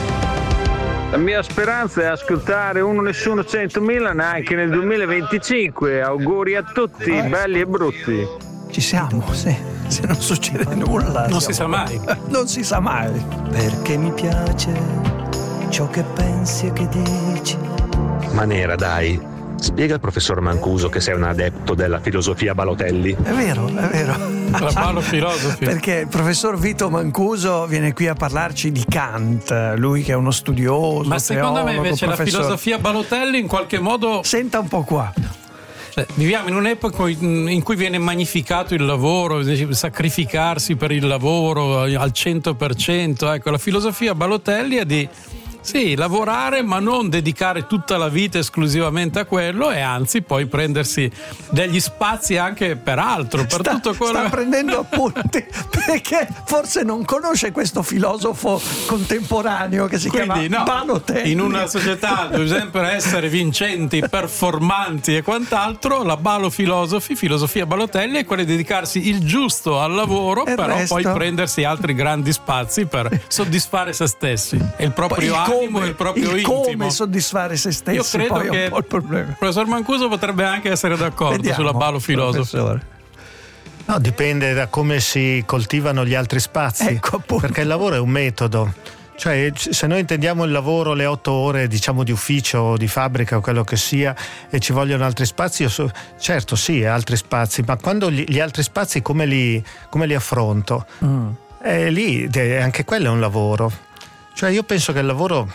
La mia speranza è ascoltare Uno Nessuno cento Milan anche nel duemilaventicinque. Auguri a tutti, belli e brutti. Ci siamo, sì. Se non succede nulla non siamo... si sa mai. Non si sa mai. Perché mi piace ciò che pensi e che dici. Manera, dai, spiega al professor Mancuso che sei un adepto della filosofia Balotelli. È vero, è vero. La Balo Filosofi. Perché il professor Vito Mancuso viene qui a parlarci di Kant, lui che è uno studioso. Ma secondo teologo, me invece professor... la filosofia Balotelli in qualche modo... Senta un po' qua. Cioè, viviamo in un'epoca in cui viene magnificato il lavoro, sacrificarsi per il lavoro al cento per cento. Ecco, la filosofia Balotelli è di sì, lavorare, ma non dedicare tutta la vita esclusivamente a quello, e anzi poi prendersi degli spazi anche per altro, per sta, tutto quello. Sta prendendo appunti perché forse non conosce questo filosofo contemporaneo che si Quindi, chiama no, Balotelli. in una società dove sempre essere vincenti, performanti e quant'altro, la Balo Filosofi, filosofia Balotelli, è quella di dedicarsi il giusto al lavoro, E però resto? poi prendersi altri grandi spazi per soddisfare se stessi e il proprio il animo come, e il proprio il intimo. come soddisfare se stessi. Io credo poi che è un po' il problema. il professor Mancuso potrebbe anche essere d'accordo Vediamo, sulla Balo Filosofi. professore. No, dipende da come si coltivano gli altri spazi. Ecco, appunto. Perché il lavoro è un metodo. Cioè, se noi intendiamo il lavoro, le otto ore, diciamo, di ufficio o di fabbrica o quello che sia, e ci vogliono altri spazi, io so, certo sì, altri spazi, ma quando gli, gli altri spazi come li, come li affronto? Mm. Eh, lì eh, anche quello è un lavoro. Cioè, io penso che il lavoro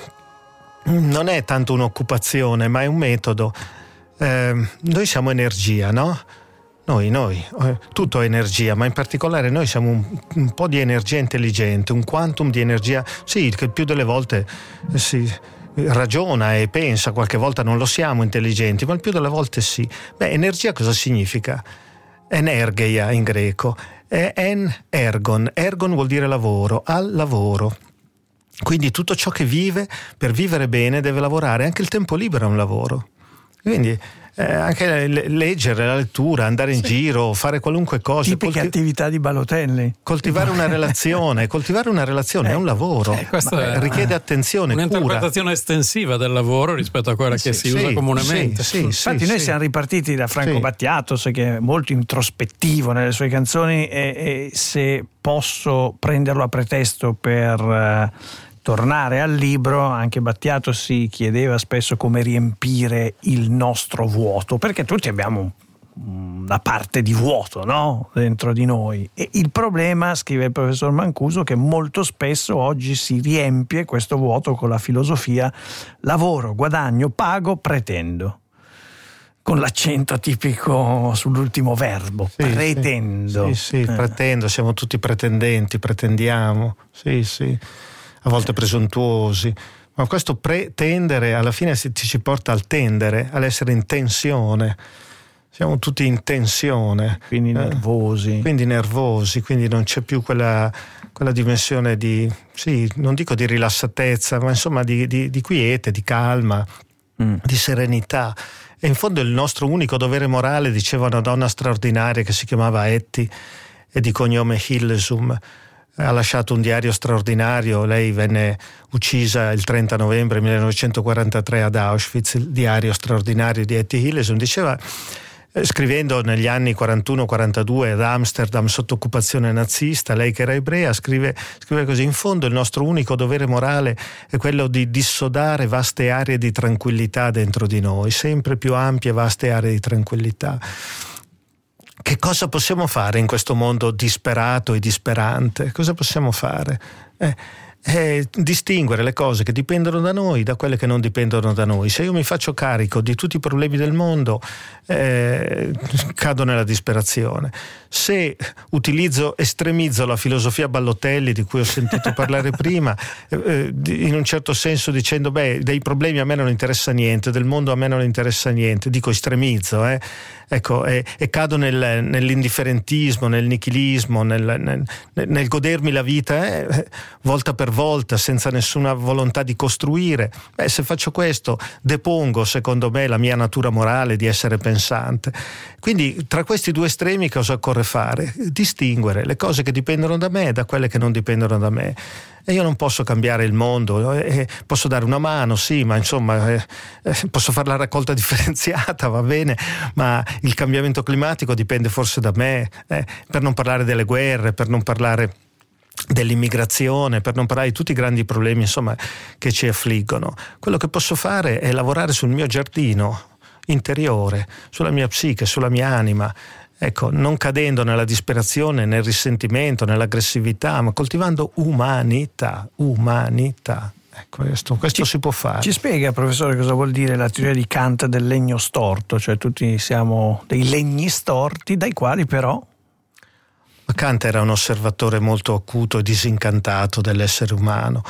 non è tanto un'occupazione, ma è un metodo. Eh, noi siamo energia, no? Noi, noi, tutto è energia, ma in particolare noi siamo un, un po' di energia intelligente, un quantum di energia, sì, che più delle volte si ragiona e pensa, qualche volta non lo siamo intelligenti, ma il più delle volte sì. Beh, energia cosa significa? Energeia in greco, è en ergon, ergon vuol dire lavoro, al lavoro. Quindi tutto ciò che vive, per vivere bene, deve lavorare, anche il tempo libero è un lavoro. Quindi eh, anche leggere, la lettura, andare in sì. giro, fare qualunque cosa. Tipiche colti- attività di Balotelli. Coltivare una relazione, coltivare una relazione eh, è un lavoro, eh, questo è, richiede attenzione, un'interpretazione cura. estensiva del lavoro rispetto a quella sì, che si sì, usa comunemente. Sì, sì, Infatti sì, noi sì. siamo ripartiti da Franco sì. Battiato, che è molto introspettivo nelle sue canzoni, e, e se posso prenderlo a pretesto per uh, tornare al libro, anche Battiato si chiedeva spesso come riempire il nostro vuoto, perché tutti abbiamo una parte di vuoto, no? Dentro di noi, e il problema, scrive il professor Mancuso, che molto spesso oggi si riempie questo vuoto con la filosofia lavoro, guadagno, pago, pretendo, con l'accento tipico sull'ultimo verbo, sì, pretendo. Sì, sì, sì eh. pretendo, siamo tutti pretendenti, pretendiamo, sì, sì. A volte presuntuosi, ma questo pretendere alla fine ci, ci porta al tendere, all'essere in tensione. Siamo tutti in tensione, quindi nervosi, eh, quindi nervosi, quindi non c'è più quella, quella dimensione di, sì, non dico di rilassatezza, ma insomma di, di, di quiete, di calma, mm. di serenità. E in fondo il nostro unico dovere morale, diceva una donna straordinaria che si chiamava Etty e di cognome Hillesum, ha lasciato un diario straordinario. Lei venne uccisa il trenta novembre millenovecentoquarantatré ad Auschwitz. Il diario straordinario di Etty Hillesum diceva: eh, scrivendo negli anni quarantuno quarantadue ad Amsterdam sotto occupazione nazista, lei che era ebrea scrive, scrive così: in fondo il nostro unico dovere morale è quello di dissodare vaste aree di tranquillità dentro di noi, sempre più ampie vaste aree di tranquillità. Che cosa possiamo fare in questo mondo disperato e disperante? Cosa possiamo fare? Eh, è distinguere le cose che dipendono da noi da quelle che non dipendono da noi. Se io mi faccio carico di tutti i problemi del mondo, eh, cado nella disperazione. Se utilizzo, estremizzo la filosofia Ballottelli di cui ho sentito parlare prima, eh, in un certo senso dicendo beh, dei problemi a me non interessa niente, del mondo a me non interessa niente, dico estremizzo, eh, ecco, e, e cado nel, nell'indifferentismo, nel nichilismo, nel, nel, nel godermi la vita eh, volta per volta senza nessuna volontà di costruire. Beh, se faccio questo depongo, secondo me, la mia natura morale di essere pensante. Quindi tra questi due estremi cosa occorre fare? Distinguere le cose che dipendono da me da quelle che non dipendono da me. E io non posso cambiare il mondo, eh, posso dare una mano, sì, ma insomma eh, eh, posso fare la raccolta differenziata, va bene, ma il cambiamento climatico dipende forse da me, eh, per non parlare delle guerre, per non parlare dell'immigrazione, per non parlare di tutti i grandi problemi, insomma, che ci affliggono. Quello che posso fare è lavorare sul mio giardino interiore, sulla mia psiche, sulla mia anima, ecco, non cadendo nella disperazione, nel risentimento, nell'aggressività, ma coltivando umanità, umanità. Ecco, questo, questo ci, si può fare. Ci spiega, professore, cosa vuol dire la teoria di Kant del legno storto? Cioè tutti siamo dei legni storti dai quali però... Kant era un osservatore molto acuto e disincantato dell'essere umano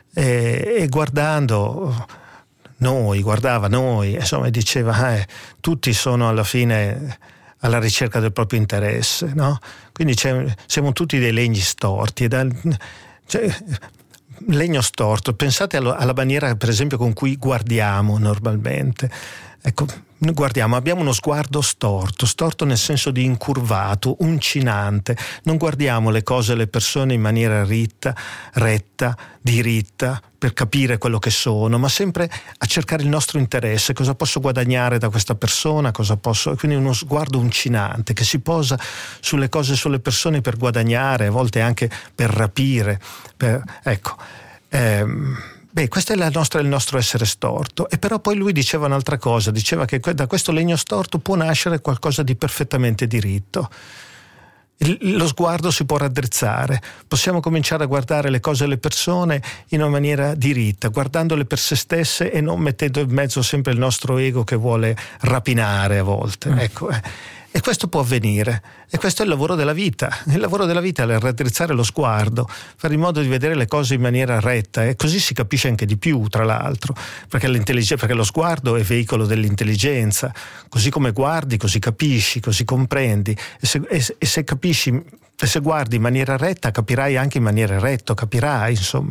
e, e guardando noi, guardava noi, insomma diceva eh, tutti sono alla fine alla ricerca del proprio interesse, no? Quindi c'è, siamo tutti dei legni storti e da, cioè, legno storto, pensate alla, alla maniera per esempio con cui guardiamo normalmente. Ecco, noi guardiamo, abbiamo uno sguardo storto, storto nel senso di incurvato, uncinante. Non guardiamo le cose e le persone in maniera ritta, retta, diritta, per capire quello che sono, ma sempre a cercare il nostro interesse, cosa posso guadagnare da questa persona, cosa posso... Quindi uno sguardo uncinante che si posa sulle cose e sulle persone per guadagnare, a volte anche per rapire. Per... Ecco... Ehm... Beh, questo è la nostra, il nostro essere storto. E però poi lui diceva un'altra cosa, diceva che da questo legno storto può nascere qualcosa di perfettamente diritto. Il, lo sguardo si può raddrizzare, possiamo cominciare a guardare le cose e le persone in una maniera diritta, guardandole per se stesse e non mettendo in mezzo sempre il nostro ego che vuole rapinare a volte. Mm. Ecco, eh. E questo può avvenire, e questo è il lavoro della vita. Il lavoro della vita è raddrizzare lo sguardo, fare in modo di vedere le cose in maniera retta, e così si capisce anche di più, tra l'altro, perché, perché lo sguardo è veicolo dell'intelligenza. Così come guardi, così capisci, così comprendi, e se, e, e se capisci, e se guardi in maniera retta, capirai anche in maniera retta, capirai, insomma.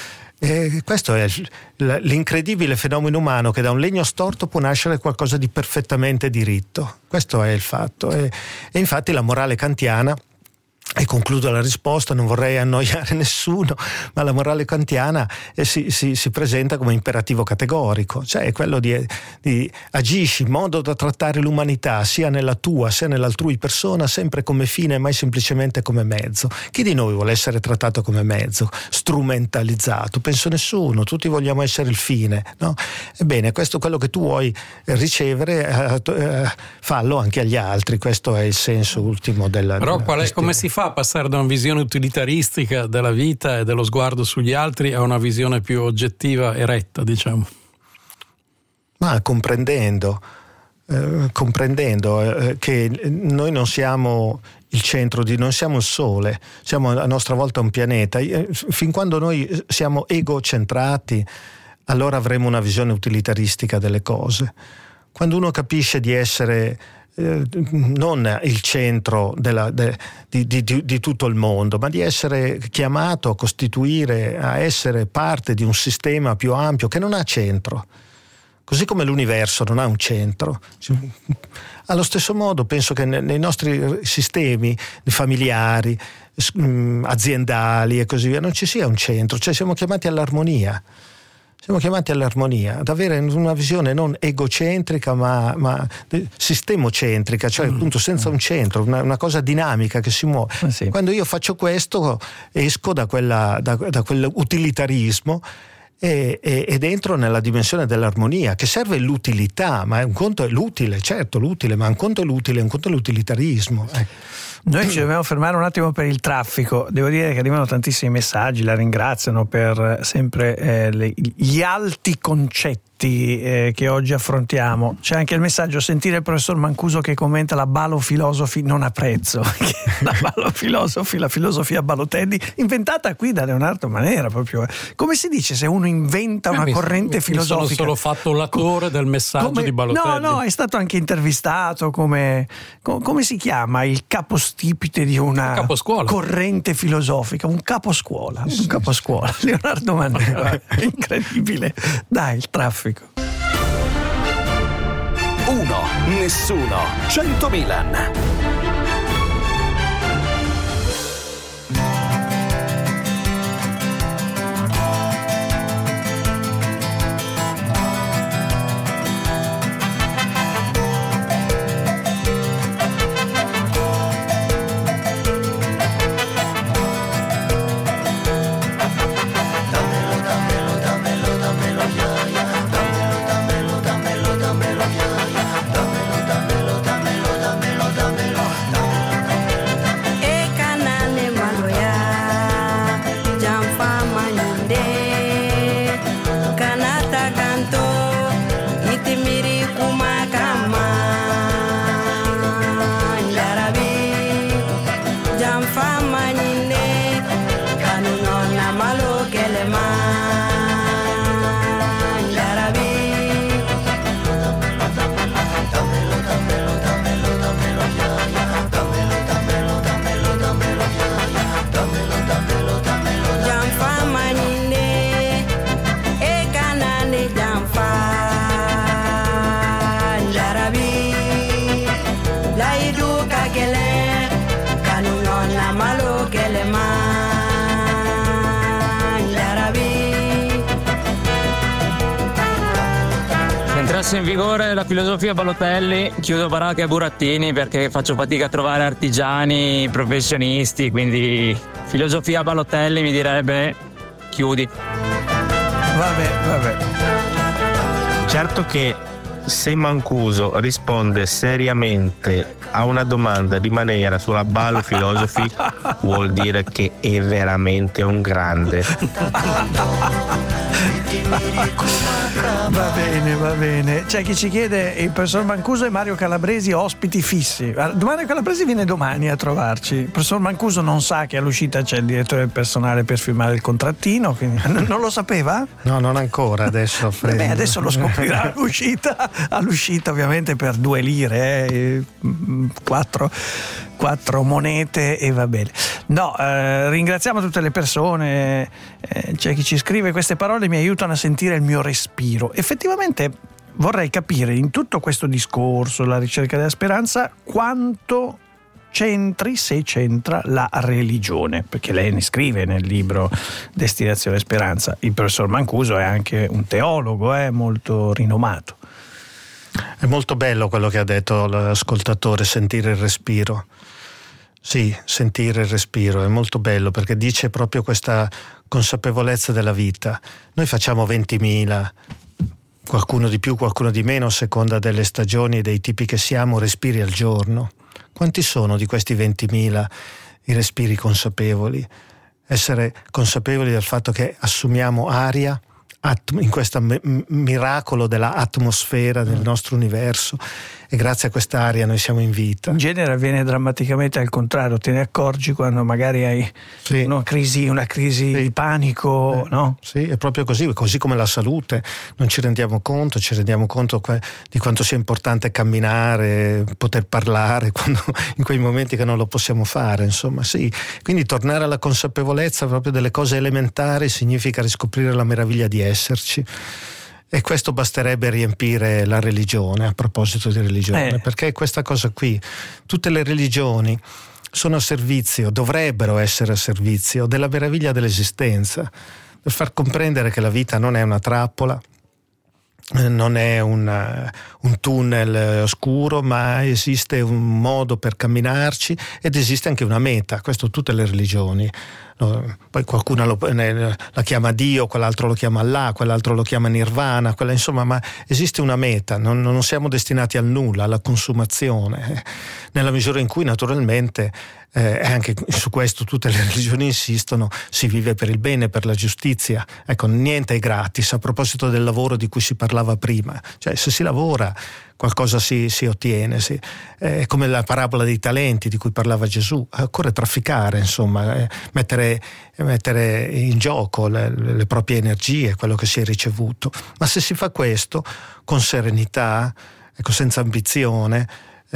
E questo è l'incredibile fenomeno umano, che da un legno storto può nascere qualcosa di perfettamente diritto. Questo è il fatto. E, e infatti la morale kantiana, e concludo la risposta, non vorrei annoiare nessuno, ma la morale kantiana eh, si, si, si presenta come imperativo categorico, cioè è quello di, di agisci in modo da trattare l'umanità sia nella tua sia nell'altrui persona sempre come fine e mai semplicemente come mezzo. Chi di noi vuole essere trattato come mezzo, strumentalizzato? Penso nessuno, tutti vogliamo essere il fine, no? Ebbene, questo è quello che tu vuoi ricevere, eh, eh, fallo anche agli altri, questo è il senso ultimo della... Però della qual è, come si fa a passare da una visione utilitaristica della vita e dello sguardo sugli altri a una visione più oggettiva e retta, diciamo? Ma comprendendo, eh, comprendendo eh, che noi non siamo il centro di, non siamo il sole, siamo a nostra volta un pianeta. Eh, fin quando noi siamo egocentrati, allora avremo una visione utilitaristica delle cose. Quando uno capisce di essere Eh, non il centro della, de, di, di, di tutto il mondo, ma di essere chiamato a costituire, a essere parte di un sistema più ampio che non ha centro, così come l'universo non ha un centro. Allo stesso modo penso che nei nostri sistemi familiari, aziendali e così via non ci sia un centro, cioè siamo chiamati all'armonia. Siamo chiamati all'armonia, ad avere una visione non egocentrica ma, ma sistemocentrica, cioè mm. appunto senza un centro, una, una cosa dinamica che si muove. Eh sì. Quando io faccio questo esco da, quella, da, da quell'utilitarismo e, e, ed entro nella dimensione dell'armonia, che serve l'utilità, ma un conto è l'utile, certo l'utile, ma un conto è l'utile, un conto è l'utilitarismo. Eh. Noi ci dobbiamo fermare un attimo per il traffico. Devo dire che arrivano tantissimi messaggi, la ringraziano per sempre eh, le, gli alti concetti eh, che oggi affrontiamo. C'è anche il messaggio: sentire il professor Mancuso che commenta la balofilosofi non ha prezzo. La balofilosofi, la filosofia Balotelli, inventata qui da Leonardo Manera proprio. Come si dice se uno inventa una eh, corrente mi, filosofica? Mi sono solo fatto l'autore del messaggio come, di Balotelli. No, no, è stato anche intervistato come, come, come si chiama il capostipite di una caposcuola. corrente filosofica, un caposcuola, un caposcuola. Leonardo Manera, incredibile. Dai, il traffico. Uno, nessuno, cento Milan. In vigore la filosofia Balotelli, chiudo baracche e burattini perché faccio fatica a trovare artigiani professionisti, quindi filosofia Balotelli mi direbbe chiudi. Vabbè, vabbè. Certo che se Mancuso risponde seriamente a una domanda di Manera sulla Balo Philosophy vuol dire che è veramente un grande. Va bene, va bene. C'è chi ci chiede: il professor Mancuso e Mario Calabresi ospiti fissi. Mario Calabresi viene domani a trovarci. Il professor Mancuso non sa che all'uscita c'è il direttore del personale per firmare il contrattino, quindi non lo sapeva? No, non ancora, adesso Beh, adesso lo scoprirà all'uscita, all'uscita ovviamente per due lire, eh, quattro, quattro monete e va bene. No, eh, ringraziamo tutte le persone, eh, c'è chi ci scrive: queste parole mi aiutano a sentire il mio respiro. Effettivamente vorrei capire in tutto questo discorso, la ricerca della speranza, quanto c'entri, se c'entra, la religione, perché lei ne scrive nel libro Destinazione Speranza. Il professor Mancuso è anche un teologo, è eh, molto rinomato. È molto bello quello che ha detto l'ascoltatore, sentire il respiro. Sì, sentire il respiro è molto bello perché dice proprio questa consapevolezza della vita. Noi facciamo ventimila, qualcuno di più, qualcuno di meno, a seconda delle stagioni e dei tipi che siamo, respiri al giorno. Quanti sono di questi ventimila i respiri consapevoli? Essere consapevoli del fatto che assumiamo aria in questo miracolo della atmosfera del nostro universo, e grazie a quest'aria noi siamo in vita. In genere avviene drammaticamente al contrario, te ne accorgi quando magari hai sì. una crisi, una crisi sì. di panico, eh, no? Sì, è proprio così, così come la salute, non ci rendiamo conto, ci rendiamo conto di quanto sia importante camminare, poter parlare quando, in quei momenti che non lo possiamo fare, insomma, sì. Quindi tornare alla consapevolezza proprio delle cose elementari significa riscoprire la meraviglia di esserci. E questo basterebbe riempire la religione, a proposito di religione, eh. perché questa cosa qui, tutte le religioni sono a servizio, dovrebbero essere a servizio della meraviglia dell'esistenza, per far comprendere che la vita non è una trappola, non è un, un tunnel oscuro, ma esiste un modo per camminarci ed esiste anche una meta. Questo tutte le religioni. Poi qualcuno lo, la chiama Dio, quell'altro lo chiama Allah, quell'altro lo chiama Nirvana, quella, insomma, ma esiste una meta, non, non siamo destinati al nulla, alla consumazione, nella misura in cui naturalmente, eh, anche su questo tutte le religioni insistono, si vive per il bene, per la giustizia. Ecco, niente è gratis. A proposito del lavoro di cui si parlava prima, cioè se si lavora qualcosa si, si ottiene, sì. È come la parabola dei talenti di cui parlava Gesù, occorre trafficare, insomma, eh, mettere, mettere in gioco le, le proprie energie, quello che si è ricevuto, ma se si fa questo con serenità, ecco, senza ambizione,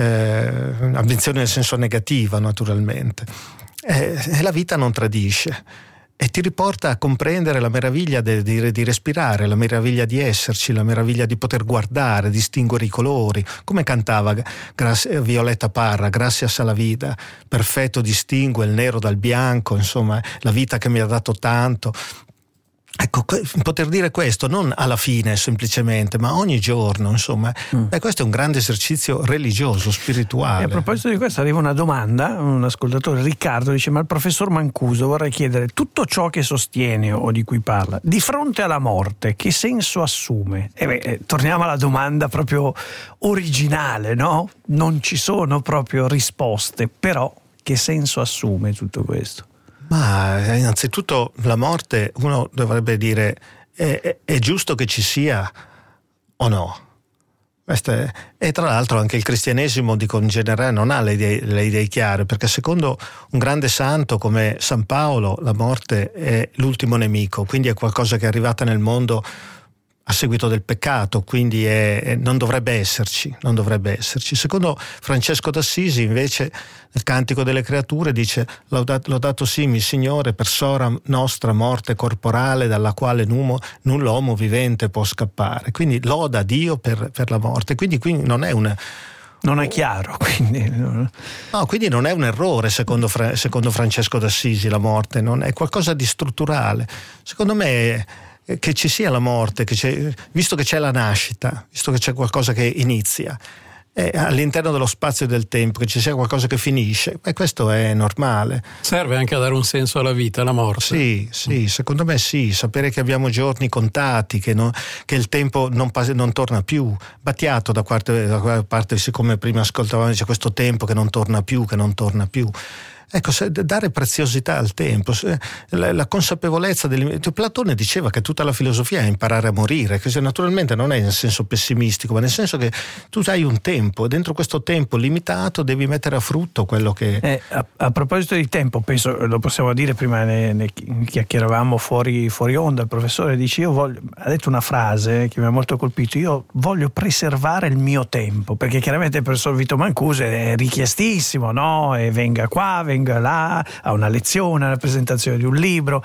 eh, ambizione nel senso negativo naturalmente, eh, la vita non tradisce e ti riporta a comprendere la meraviglia de, di, di respirare, la meraviglia di esserci, la meraviglia di poter guardare, distinguere i colori, come cantava Gracia, Violeta Parra, Gracias a la vida, perfetto distingue il nero dal bianco, insomma, la vita che mi ha dato tanto. Ecco, poter dire questo non alla fine semplicemente, ma ogni giorno, insomma, mm. e questo è un grande esercizio religioso, spirituale. E a proposito di questo arriva una domanda, un ascoltatore, Riccardo, dice: ma il professor Mancuso, vorrei chiedere, tutto ciò che sostiene o di cui parla, di fronte alla morte, che senso assume? E beh, eh, torniamo alla domanda proprio originale, no? Non ci sono proprio risposte, però che senso assume tutto questo? Ma innanzitutto la morte, uno dovrebbe dire, è, è, è giusto che ci sia o no? Questo è, e tra l'altro anche il cristianesimo, dico in generale, non ha le idee, le idee chiare, perché secondo un grande santo come San Paolo la morte è l'ultimo nemico, quindi è qualcosa che è arrivata nel mondo a seguito del peccato, quindi è, è, non dovrebbe esserci, non dovrebbe esserci. Secondo Francesco d'Assisi, invece, nel Cantico delle Creature dice: Laudato, laudato simi, Signore, per sora nostra morte corporale, dalla quale numo, null'uomo vivente può scappare. Quindi loda Dio per, per la morte. Quindi, quindi non è una... Non è chiaro, quindi... No, quindi non è un errore, secondo, Fra, secondo Francesco d'Assisi, la morte, non è qualcosa di strutturale. Secondo me... È, che ci sia la morte, che c'è, visto che c'è la nascita, visto che c'è qualcosa che inizia, e all'interno dello spazio e del tempo, che ci sia qualcosa che finisce, e questo è normale. Serve anche a dare un senso alla vita, la morte. Sì, sì, secondo me sì, sapere che abbiamo giorni contati, che, non, che il tempo non, non torna più, Battiato da parte, da parte, siccome prima ascoltavamo, dice questo tempo che non torna più, che non torna più. Ecco, dare preziosità al tempo, la, la consapevolezza del... Platone diceva che tutta la filosofia è imparare a morire, che naturalmente non è nel senso pessimistico, ma nel senso che tu hai un tempo e dentro questo tempo limitato devi mettere a frutto quello che... Eh, a, a proposito di tempo, penso lo possiamo dire, prima ne, ne chiacchieravamo fuori, fuori onda, il professore dice, io voglio, ha detto una frase che mi ha molto colpito: io voglio preservare il mio tempo, perché chiaramente il professor Vito Mancuso è richiestissimo, no? E venga qua, venga là, a una lezione, alla presentazione di un libro,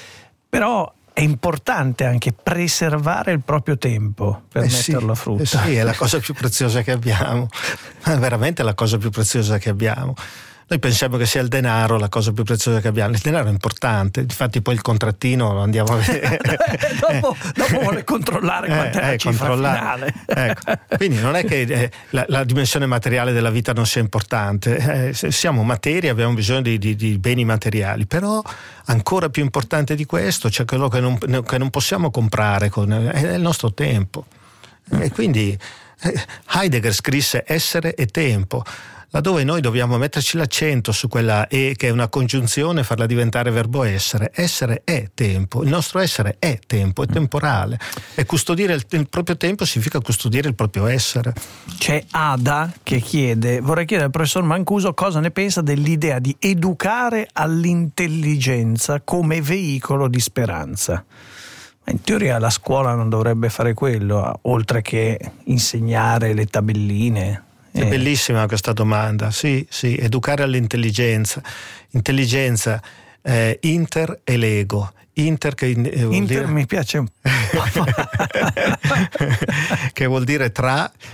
però è importante anche preservare il proprio tempo per eh metterlo sì, a frutto. Eh sì, è la cosa più preziosa che abbiamo, è veramente la cosa più preziosa che abbiamo. Noi pensiamo che sia il denaro la cosa più preziosa che abbiamo. Il denaro è importante, infatti poi il contrattino lo andiamo a vedere. dopo, dopo vuole controllare quanta è la eh, cifra controllare. finale. Ecco. Quindi non è che eh, la, la dimensione materiale della vita non sia importante, eh, siamo materia, abbiamo bisogno di, di, di beni materiali, però ancora più importante di questo c'è quello che non, che non possiamo comprare, con, è il nostro tempo. E quindi eh, Heidegger scrisse essere e tempo, laddove noi dobbiamo metterci l'accento su quella E, che è una congiunzione, farla diventare verbo essere. Essere è tempo, il nostro essere è tempo, è temporale, e custodire il, il proprio tempo significa custodire il proprio essere. C'è Ada che chiede: vorrei chiedere al professor Mancuso cosa ne pensa dell'idea di educare all'intelligenza come veicolo di speranza. In teoria la scuola non dovrebbe fare quello, oltre che insegnare le tabelline. È bellissima questa domanda, sì, sì, educare all'intelligenza, intelligenza, eh, inter e l'ego. Inter che eh, vuol inter dire... mi piace un po'. che vuol dire tra,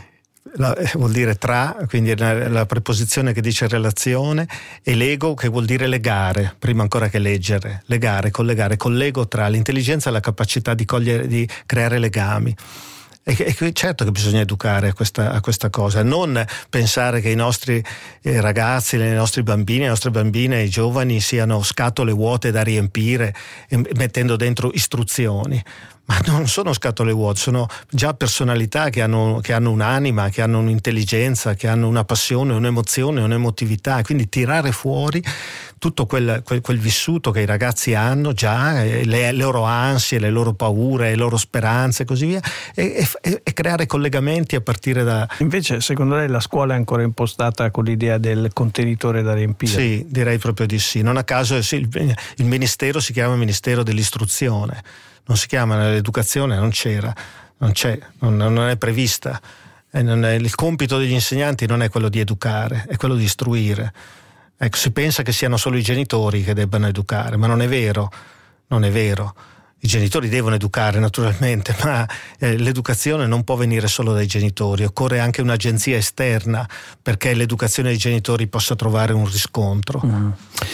La, vuol dire tra, quindi la, la preposizione che dice relazione, e lego che vuol dire legare, prima ancora che leggere, legare, collegare, collego tra. L'intelligenza e la capacità di cogliere, di creare legami. E, e certo che bisogna educare a questa, a questa cosa, non pensare che i nostri eh, ragazzi, i nostri bambini, le nostre bambine, i giovani siano scatole vuote da riempire eh, mettendo dentro istruzioni. Ma non sono scatole vuote, sono già personalità che hanno, che hanno un'anima, che hanno un'intelligenza, che hanno una passione, un'emozione, un'emotività. Quindi tirare fuori tutto quel, quel, quel vissuto che i ragazzi hanno già, le, le loro ansie, le loro paure, le loro speranze e così via, e, e, e creare collegamenti a partire da... Invece, secondo lei, la scuola è ancora impostata con l'idea del contenitore da riempire? Sì, direi proprio di sì. Non a caso sì, il, il ministero si chiama Ministero dell'Istruzione. Non si chiama l'educazione, non c'era, non c'è, non, non è prevista. E non è, il compito degli insegnanti non è quello di educare, è quello di istruire. Ecco, si pensa che siano solo i genitori che debbano educare, ma non è vero, non è vero. I genitori devono educare naturalmente, ma eh, l'educazione non può venire solo dai genitori, occorre anche un'agenzia esterna perché l'educazione dei genitori possa trovare un riscontro. Mm.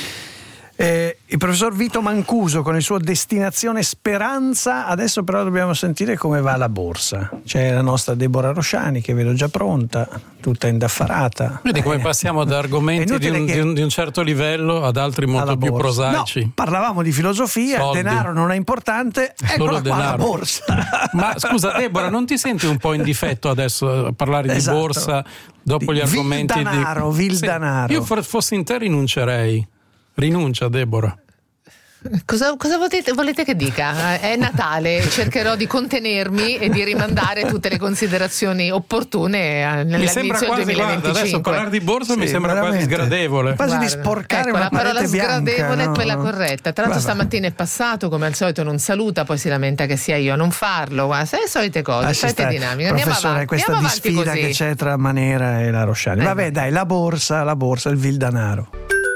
Eh, il professor Vito Mancuso con il suo Destinazione Speranza. Adesso però dobbiamo sentire come va la borsa. C'è la nostra Deborah Rosciani che vedo già pronta, tutta indaffarata. Vedi come passiamo da argomenti di un, che... di, un, di un certo livello ad altri molto più prosaici. No, parlavamo di filosofia, Soldi. Il denaro non è importante, eccola qua la borsa. Ma scusa Deborah, non ti senti un po' in difetto adesso a parlare esatto. di borsa dopo gli vil argomenti danaro, di... vil sì, danaro. Io fossi in te rinuncerei. Rinuncia, Deborah. Cosa, cosa volete, volete che dica? È Natale, cercherò di contenermi e di rimandare tutte le considerazioni opportune nell'inizio del duemilaventicinque. Guarda, adesso parlare di borsa sì, mi sembra veramente. Quasi sgradevole. Quasi di sporcare ecco, una la parola sgradevole bianca, è quella no? corretta. Tra l'altro stamattina è passato, come al solito non saluta, poi si lamenta che sia io a non farlo. Guarda, le solite cose, le solite dinamiche. Andiamo avanti, questa andiamo di sfida così. Che c'è tra Manera e la Rosciani. Eh. Vabbè dai, la borsa, la borsa, il vil danaro.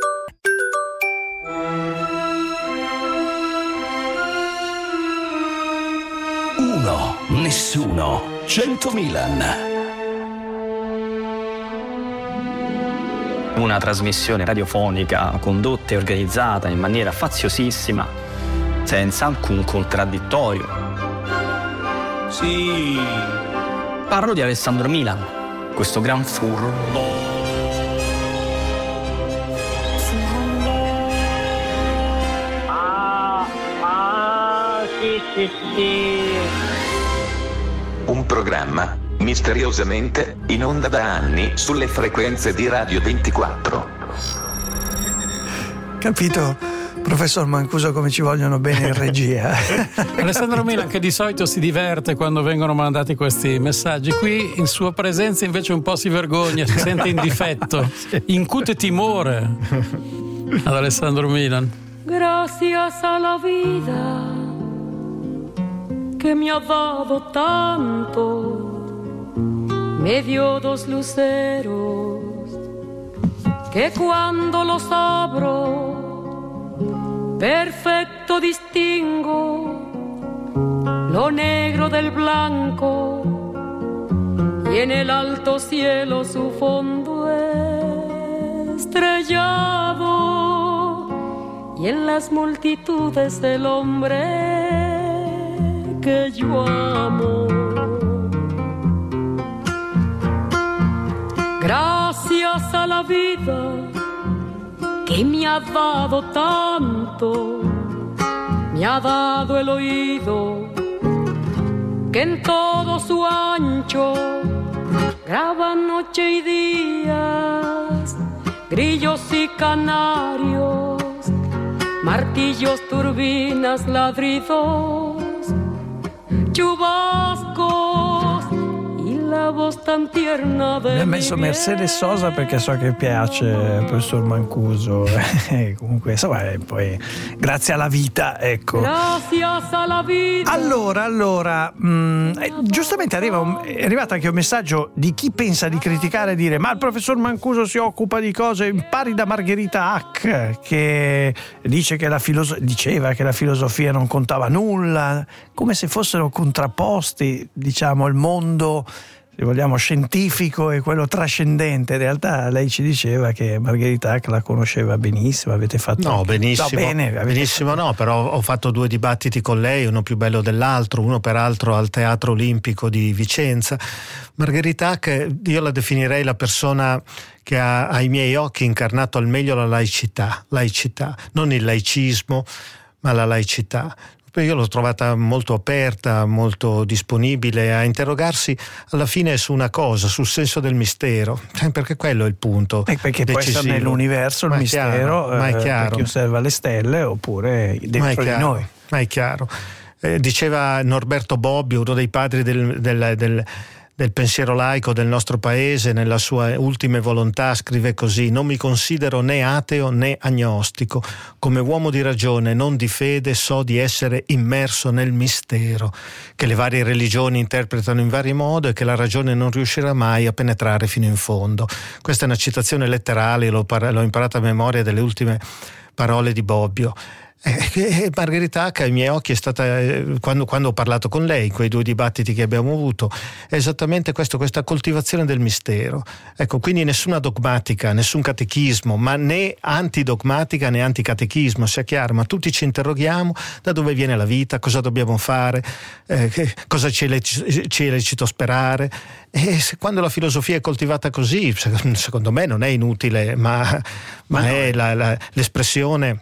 Uno, nessuno, cento Milan. Una trasmissione radiofonica condotta e organizzata in maniera faziosissima, senza alcun contraddittorio. Sì, parlo di Alessandro Milan, questo gran furbo. Sì, sì, sì. Un programma misteriosamente in onda da anni sulle frequenze di Radio ventiquattro. Capito, professor Mancuso, come ci vogliono bene in regia. Alessandro Milan, che di solito si diverte quando vengono mandati questi messaggi, qui in sua presenza invece un po' si vergogna, si sente in difetto, incute timore ad Alessandro Milan. Gracias a la vida que me ha dado tanto, me dio dos luceros que cuando los abro perfecto distingo lo negro del blanco y en el alto cielo su fondo estrellado y en las multitudes del hombre que yo amo. Gracias a la vida que me ha dado tanto, me ha dado el oído que en todo su ancho graba noche y días, grillos y canarios, martillos, turbinas, ladridos, chubascos y la voz tan tierna de mi ha messo mi Mercedes Sosa perché so che piace il professor Mancuso. Comunque insomma, poi grazie alla vita, ecco. Gracias a la vita. Allora, allora mh, eh, giustamente arriva un, è arrivato anche un messaggio di chi pensa di criticare e dire ma il professor Mancuso si occupa di cose, impari da Margherita Hack che dice che la filoso- diceva che la filosofia non contava nulla, come se fossero contrapposti, diciamo, il mondo se vogliamo, scientifico e quello trascendente. In realtà lei ci diceva che Margherita Hack la conosceva benissimo, avete fatto... No, benissimo, no, bene, benissimo fatto... no, però ho fatto due dibattiti con lei, uno più bello dell'altro, uno peraltro al Teatro Olimpico di Vicenza. Margherita Hack, io la definirei la persona che ha ai miei occhi incarnato al meglio la laicità, laicità, non il laicismo, ma la laicità. Io l'ho trovata molto aperta, molto disponibile a interrogarsi alla fine su una cosa, sul senso del mistero, perché quello è il punto. E perché decisivo. Può essere nell'universo il ma mistero, chiaro, ma è chiaro. Per chi osserva le stelle, oppure dentro di noi. Ma è chiaro. Eh, diceva Norberto Bobbio, uno dei padri del, del, del del pensiero laico del nostro paese, nella sua ultima volontà scrive così: non mi considero né ateo né agnostico, come uomo di ragione non di fede so di essere immerso nel mistero che le varie religioni interpretano in vari modi e che la ragione non riuscirà mai a penetrare fino in fondo. Questa è una citazione letterale, l'ho, par- l'ho imparata a memoria delle ultime parole di Bobbio. Eh, Margherita Hack ai miei occhi è stata, eh, quando, quando ho parlato con lei in quei due dibattiti che abbiamo avuto, è esattamente questo, questa coltivazione del mistero. Ecco, quindi nessuna dogmatica, nessun catechismo, ma né antidogmatica né anticatechismo, sia chiaro, ma tutti ci interroghiamo da dove viene la vita, cosa dobbiamo fare, eh, che, cosa ci è, lec- ci è lecito sperare. E se, quando la filosofia è coltivata così, secondo me non è inutile, ma, ma, ma è la, la, l'espressione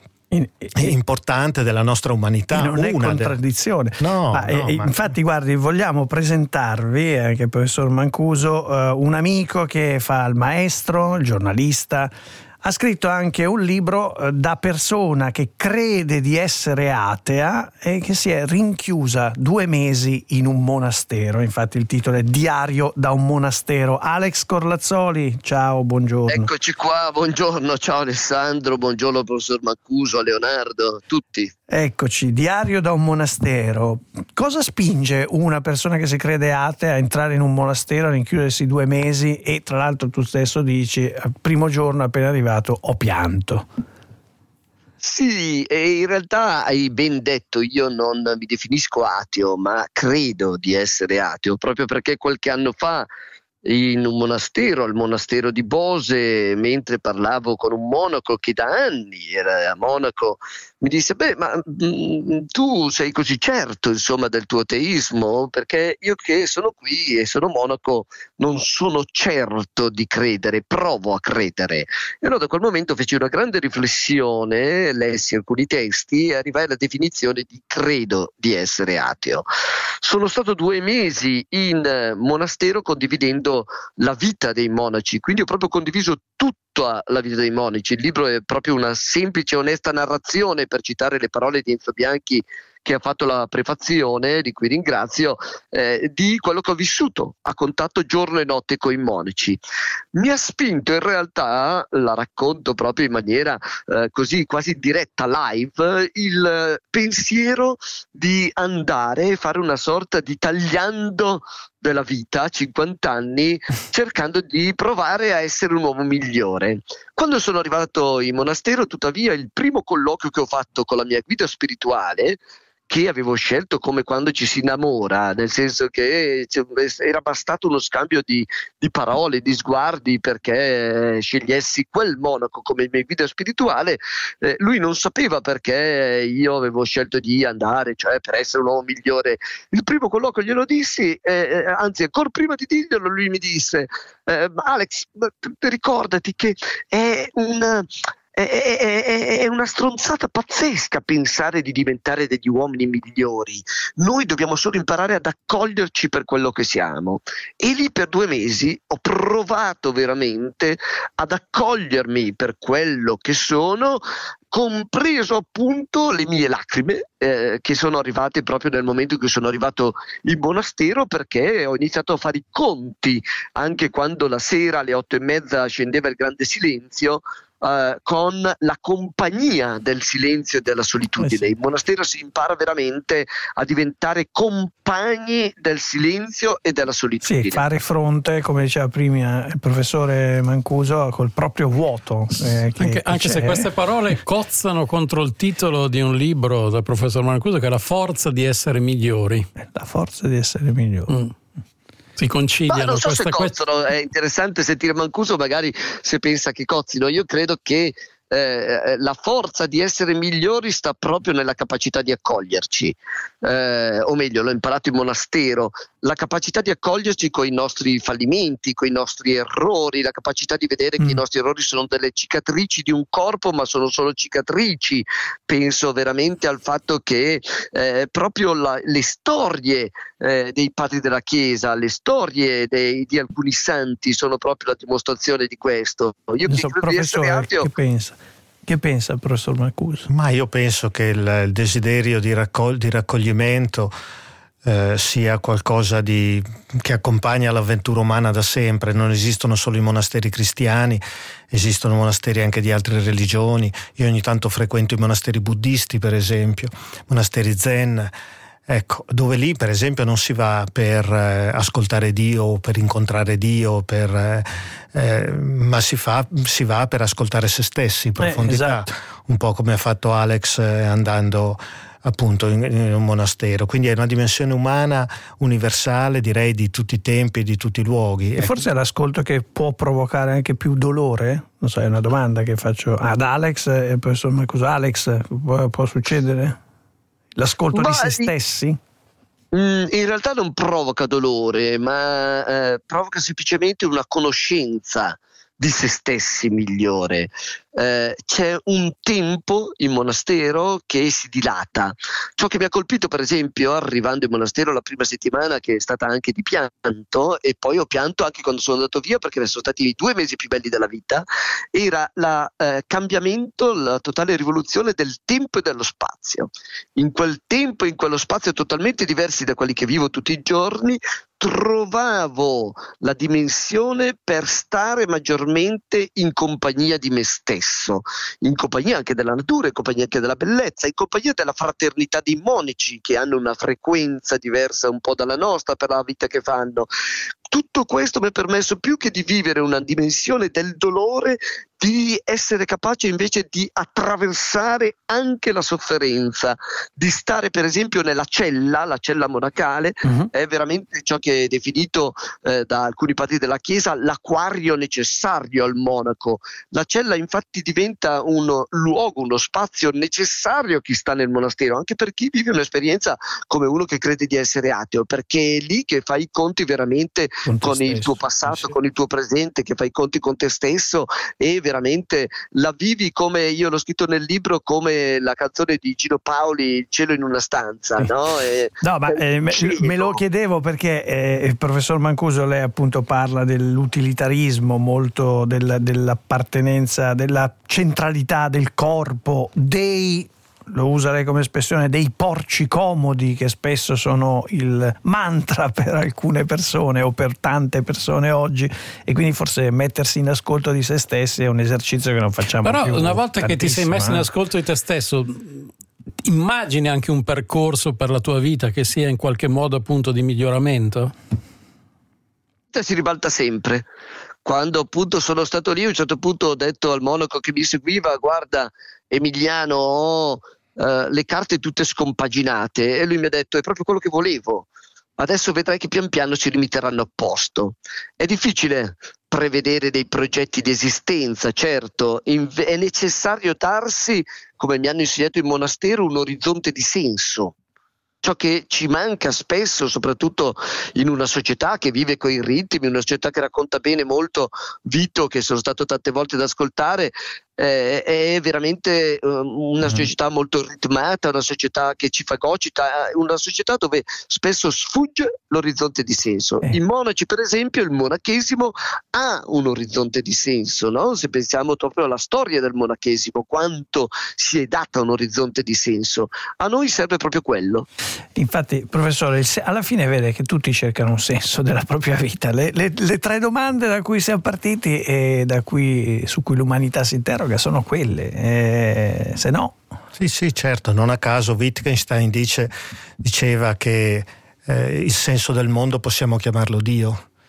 importante della nostra umanità. Non è una contraddizione. De... No, ma, no, eh, ma... infatti guardi, vogliamo presentarvi anche il professor Mancuso, eh, un amico che fa il maestro, il giornalista. Ha scritto anche un libro eh, da persona che crede di essere atea e che si è rinchiusa due mesi in un monastero. Infatti il titolo è Diario da un monastero. Alex Corlazzoli, ciao, buongiorno. Eccoci qua, buongiorno, ciao Alessandro, buongiorno professor Mancuso, Leonardo, tutti. Eccoci, Diario da un monastero. Cosa spinge una persona che si crede atea a entrare in un monastero, a rinchiudersi due mesi e tra l'altro tu stesso dici, al primo giorno appena arrivato ho pianto? Sì, e in realtà hai ben detto, io non mi definisco ateo, ma credo di essere ateo, proprio perché qualche anno fa in un monastero, al monastero di Bose, mentre parlavo con un monaco che da anni era monaco, mi disse: beh, ma mh, tu sei così certo, insomma, del tuo ateismo? Perché io che sono qui e sono monaco non sono certo di credere, provo a credere. E allora da quel momento feci una grande riflessione, lessi alcuni testi e arrivai alla definizione di credo di essere ateo. Sono stato due mesi in monastero condividendo la vita dei monaci, quindi ho proprio condiviso tutta la vita dei monaci. Il libro è proprio una semplice e onesta narrazione, per citare le parole di Enzo Bianchi che ha fatto la prefazione, di cui ringrazio, eh, di quello che ho vissuto a contatto giorno e notte con i monaci. Mi ha spinto in realtà, la racconto proprio in maniera eh, così quasi diretta, live, il pensiero di andare e fare una sorta di tagliando della vita a cinquanta anni, cercando di provare a essere un uomo migliore. Quando sono arrivato in monastero, tuttavia, il primo colloquio che ho fatto con la mia guida spirituale, che avevo scelto come quando ci si innamora, nel senso che era bastato uno scambio di, di parole, di sguardi perché scegliessi quel monaco come mia guida spirituale, eh, lui non sapeva perché io avevo scelto di andare, cioè per essere un uomo migliore. Il primo colloquio glielo dissi, eh, anzi ancora prima di dirglielo lui mi disse: eh, Alex, ricordati che è un... È, è, è una stronzata pazzesca pensare di diventare degli uomini migliori. Noi dobbiamo solo imparare ad accoglierci per quello che siamo. E lì per due mesi ho provato veramente ad accogliermi per quello che sono, compreso appunto le mie lacrime eh, che sono arrivate proprio nel momento in cui sono arrivato in monastero, perché ho iniziato a fare i conti anche quando la sera alle otto e mezza scendeva il grande silenzio, Uh, con la compagnia del silenzio e della solitudine. In monastero si impara veramente a diventare compagni del silenzio e della solitudine. Sì, fare fronte, come diceva prima il professore Mancuso, col proprio vuoto. Eh, che, anche che anche se queste parole cozzano contro il titolo di un libro del professor Mancuso, che è La forza di essere migliori. La forza di essere migliori. Mm. si conciliano. Ma non so questa, se cozzano, è interessante sentire Mancuso magari se pensa che cozzino. Io credo che Eh, la forza di essere migliori sta proprio nella capacità di accoglierci, eh, o meglio, l'ho imparato in monastero, la capacità di accoglierci con i nostri fallimenti, con i nostri errori, la capacità di vedere mm. che i nostri errori sono delle cicatrici di un corpo, ma sono solo cicatrici. Penso veramente al fatto che eh, proprio la, le storie eh, dei padri della Chiesa, le storie dei, di alcuni santi sono proprio la dimostrazione di questo. Io so, credo di essere ateo. Che pensa? Che pensa il professor Mancuso? Ma io penso che il, il desiderio di, raccol- di raccoglimento eh, sia qualcosa di, che accompagna l'avventura umana da sempre. Non esistono solo i monasteri cristiani, esistono monasteri anche di altre religioni. Io ogni tanto frequento i monasteri buddisti, per esempio, monasteri zen. Ecco, dove lì per esempio non si va per eh, ascoltare Dio o per incontrare Dio, per, eh, eh, ma si, fa, si va per ascoltare se stessi in profondità, eh, esatto. Un po' come ha fatto Alex eh, andando appunto in, in un monastero. Quindi è una dimensione umana universale, direi, di tutti i tempi e di tutti i luoghi. E forse è l'ascolto che può provocare anche più dolore? Non so, è una domanda che faccio ad Alex e al professor Mancuso. Alex, può, può succedere? L'ascolto ma di se stessi? In realtà non provoca dolore, ma eh, provoca semplicemente una conoscenza di se stessi migliore. Eh, c'è un tempo in monastero che si dilata. Ciò che mi ha colpito, per esempio, arrivando in monastero la prima settimana, che è stata anche di pianto, e poi ho pianto anche quando sono andato via perché sono stati i due mesi più belli della vita, era il eh, cambiamento, la totale rivoluzione del tempo e dello spazio. In quel tempo e in quello spazio totalmente diversi da quelli che vivo tutti i giorni, trovavo la dimensione per stare maggiormente in compagnia di me stesso, in compagnia anche della natura, in compagnia anche della bellezza, in compagnia della fraternità dei monaci che hanno una frequenza diversa un po' dalla nostra per la vita che fanno. Tutto questo mi ha permesso più che di vivere una dimensione del dolore, di essere capace invece di attraversare anche la sofferenza, di stare per esempio nella cella, la cella monacale, uh-huh. è veramente ciò che è definito eh, da alcuni padri della Chiesa l'acquario necessario al monaco. La cella infatti diventa un luogo, uno spazio necessario a chi sta nel monastero, anche per chi vive un'esperienza come uno che crede di essere ateo, perché è lì che fai i conti veramente con, con il tuo passato, sì. con il tuo presente, che fai i conti con te stesso e veramente la vivi, come io l'ho scritto nel libro, come la canzone di Gino Paoli, Il cielo in una stanza, no? E, no, ma eh, me, me lo chiedevo perché eh, il professor Mancuso, lei appunto parla dell'utilitarismo, molto del, dell'appartenenza, della centralità del corpo, dei, lo userei come espressione, dei porci comodi, che spesso sono il mantra per alcune persone o per tante persone oggi, e quindi forse mettersi in ascolto di se stessi è un esercizio che non facciamo però più. Però una volta che ti sei messo eh? in ascolto di te stesso, immagini anche un percorso per la tua vita che sia in qualche modo appunto di miglioramento? Si ribalta sempre. Quando appunto sono stato lì, a un certo punto ho detto al monaco che mi seguiva: guarda Emiliano, ho uh, le carte tutte scompaginate, e lui mi ha detto: è proprio quello che volevo, adesso vedrai che pian piano si rimetteranno a posto. È difficile prevedere dei progetti di esistenza, certo, inve- è necessario darsi, come mi hanno insegnato in monastero, un orizzonte di senso. Ciò che ci manca spesso, soprattutto in una società che vive coi ritmi, una società che racconta bene molto Vito, che sono stato tante volte ad ascoltare, eh, è veramente um, una società molto ritmata, una società che ci fagocita, una società dove spesso sfugge l'orizzonte di senso. I monaci, per esempio, il monachesimo ha un orizzonte di senso, no? Se pensiamo proprio alla storia del monachesimo, quanto si è data un orizzonte di senso. A noi serve proprio quello. Infatti, professore, il se- alla fine vede che tutti cercano un senso della propria vita. Le, le, le tre domande da cui siamo partiti e da cui, su cui l'umanità si interroga sono quelle, eh, se no... Sì, sì, certo, non a caso Wittgenstein dice, diceva che eh, il senso del mondo possiamo chiamarlo Dio,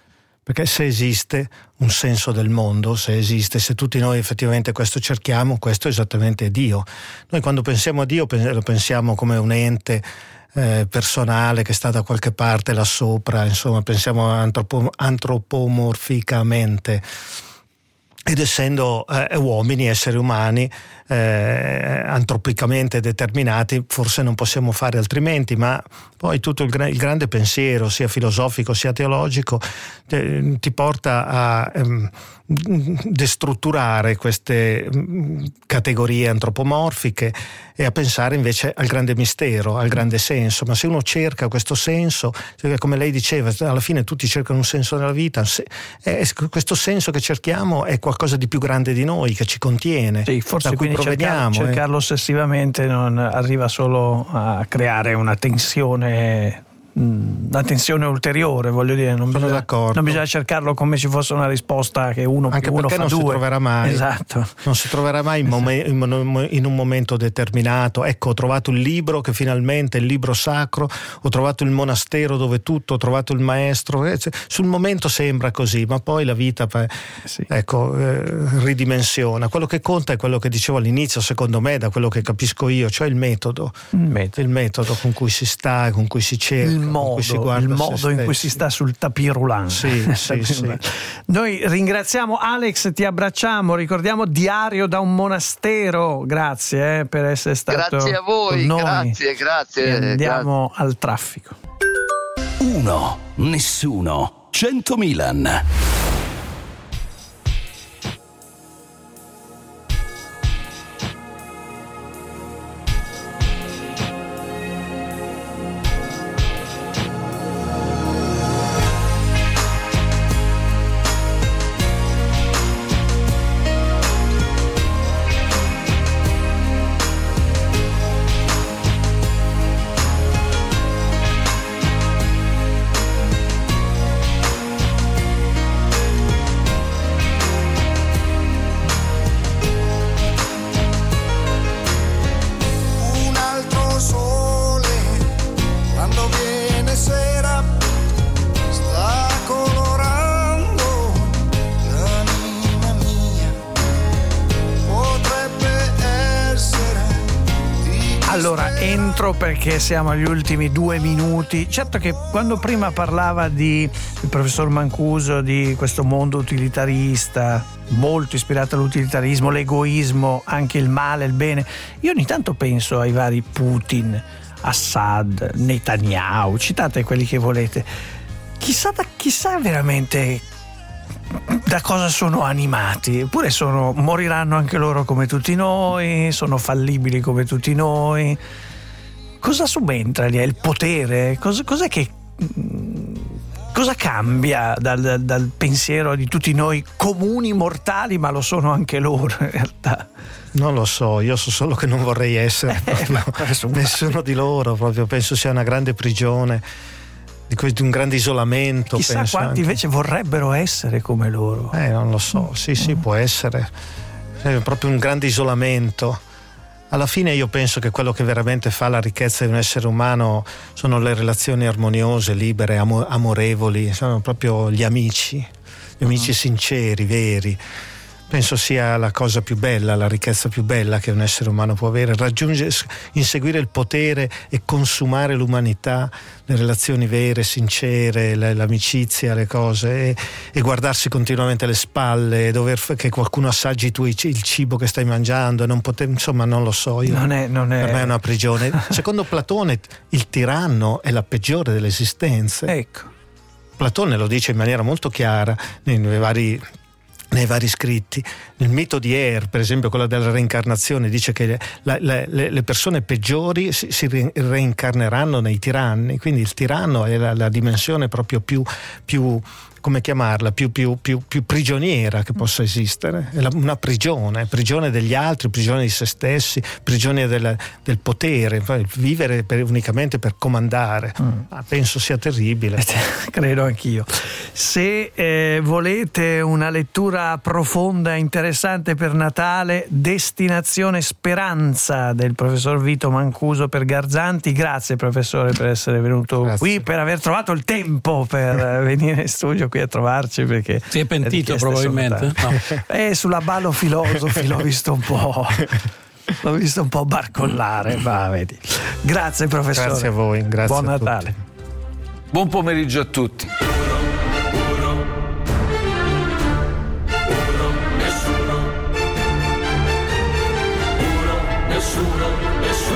Perché se esiste un senso del mondo, se esiste, se tutti noi effettivamente questo cerchiamo, questo esattamente è Dio. Noi quando pensiamo a Dio lo pensiamo come un ente eh, personale che sta da qualche parte là sopra, insomma pensiamo antropo- antropomorficamente. Ed essendo eh, uomini, esseri umani, eh, antropicamente determinati, forse non possiamo fare altrimenti, ma poi tutto il, gra- il grande pensiero, sia filosofico sia teologico, te, ti porta a ehm, destrutturare queste mh, categorie antropomorfiche e a pensare invece al grande mistero, al grande senso. Ma se uno cerca questo senso, come lei diceva, alla fine tutti cercano un senso nella vita, se, eh, questo senso che cerchiamo è qualcosa di più grande di noi, che ci contiene, sì, forse da cui quindi proveniamo. Cercarlo, cercarlo eh. ossessivamente non arriva solo a creare una tensione, una tensione ulteriore, voglio dire, non Sono bisogna, d'accordo. non bisogna cercarlo come ci fosse una risposta che uno anche più uno perché fa non due. si troverà mai, esatto. non si troverà mai in, mom- in un momento determinato. Ecco, ho trovato il libro che finalmente è il libro sacro, ho trovato il monastero dove tutto, ho trovato il maestro. Sul momento sembra così, ma poi la vita sì. ecco eh, ridimensiona. Quello che conta è quello che dicevo all'inizio, secondo me, da quello che capisco io, cioè il metodo, il metodo, il metodo con cui si sta, con cui si cerca, il modo, con cui si guarda il modo in cui si sta sul tapis roulant. Sì, sì, sì. Noi ringraziamo Alex, ti abbracciamo, ricordiamo Diario da un monastero, grazie eh, per essere stato grazie a voi, con noi. grazie, grazie. E andiamo grazie. al traffico. Uno, nessuno, cento Milan. Allora, entro perché siamo agli ultimi due minuti. Certo che quando prima parlava di il professor Mancuso, di questo mondo utilitarista, molto ispirato all'utilitarismo, l'egoismo, anche il male, il bene, io ogni tanto penso ai vari Putin, Assad, Netanyahu, citate quelli che volete. Chissà, chissà veramente da cosa sono animati, eppure sono, moriranno anche loro come tutti noi, sono fallibili come tutti noi. Cosa subentra lì? È il potere? Cosa, cos'è che cosa cambia dal, dal, dal pensiero di tutti noi comuni mortali, ma lo sono anche loro in realtà? Non lo so, io so solo che non vorrei essere eh, proprio, nessuno di loro, proprio penso sia una grande prigione, di un grande isolamento. Chissà penso quanti anche. invece vorrebbero essere come loro. Eh, non lo so, sì, sì, può essere. È proprio un grande isolamento. Alla fine io penso che quello che veramente fa la ricchezza di un essere umano sono le relazioni armoniose, libere, amo- amorevoli, sono proprio gli amici, gli amici sinceri, veri. Penso sia la cosa più bella, la ricchezza più bella che un essere umano può avere, raggiungere, inseguire il potere e consumare l'umanità, le relazioni vere, sincere, l'amicizia, le cose, e, e guardarsi continuamente alle spalle, e dover che qualcuno assaggi tu il cibo che stai mangiando, e non poter, insomma, non lo so, io, non è, non è... per me è una prigione. Secondo Platone il tiranno è la peggiore delle esistenze. Ecco. Platone lo dice in maniera molto chiara nei, nei vari nei vari scritti. Nel mito di Er, per esempio, quello della reincarnazione, dice che la, la, le persone peggiori si, si reincarneranno nei tiranni, quindi il tiranno è la, la dimensione proprio più, più come chiamarla, più, più, più, più prigioniera che possa esistere. È la, una prigione, prigione degli altri, prigione di se stessi, prigione del, del potere, vivere per, unicamente per comandare. Mm. Ah, penso sia terribile. Credo anch'io. Se eh, volete una lettura profonda e interessante per Natale, Destinazione Speranza del professor Vito Mancuso per Garzanti. Grazie professore per essere venuto Grazie. qui, per aver trovato il tempo per venire in studio qui qui a trovarci perché si è pentito probabilmente. No. E sulla Ballo Filosofi l'ho visto un po'. L'ho visto un po' barcollare, ma vedi. Grazie professore. Grazie a voi, grazie. Buon a Natale. Tutti. Buon pomeriggio a tutti. Nessuno, nessuno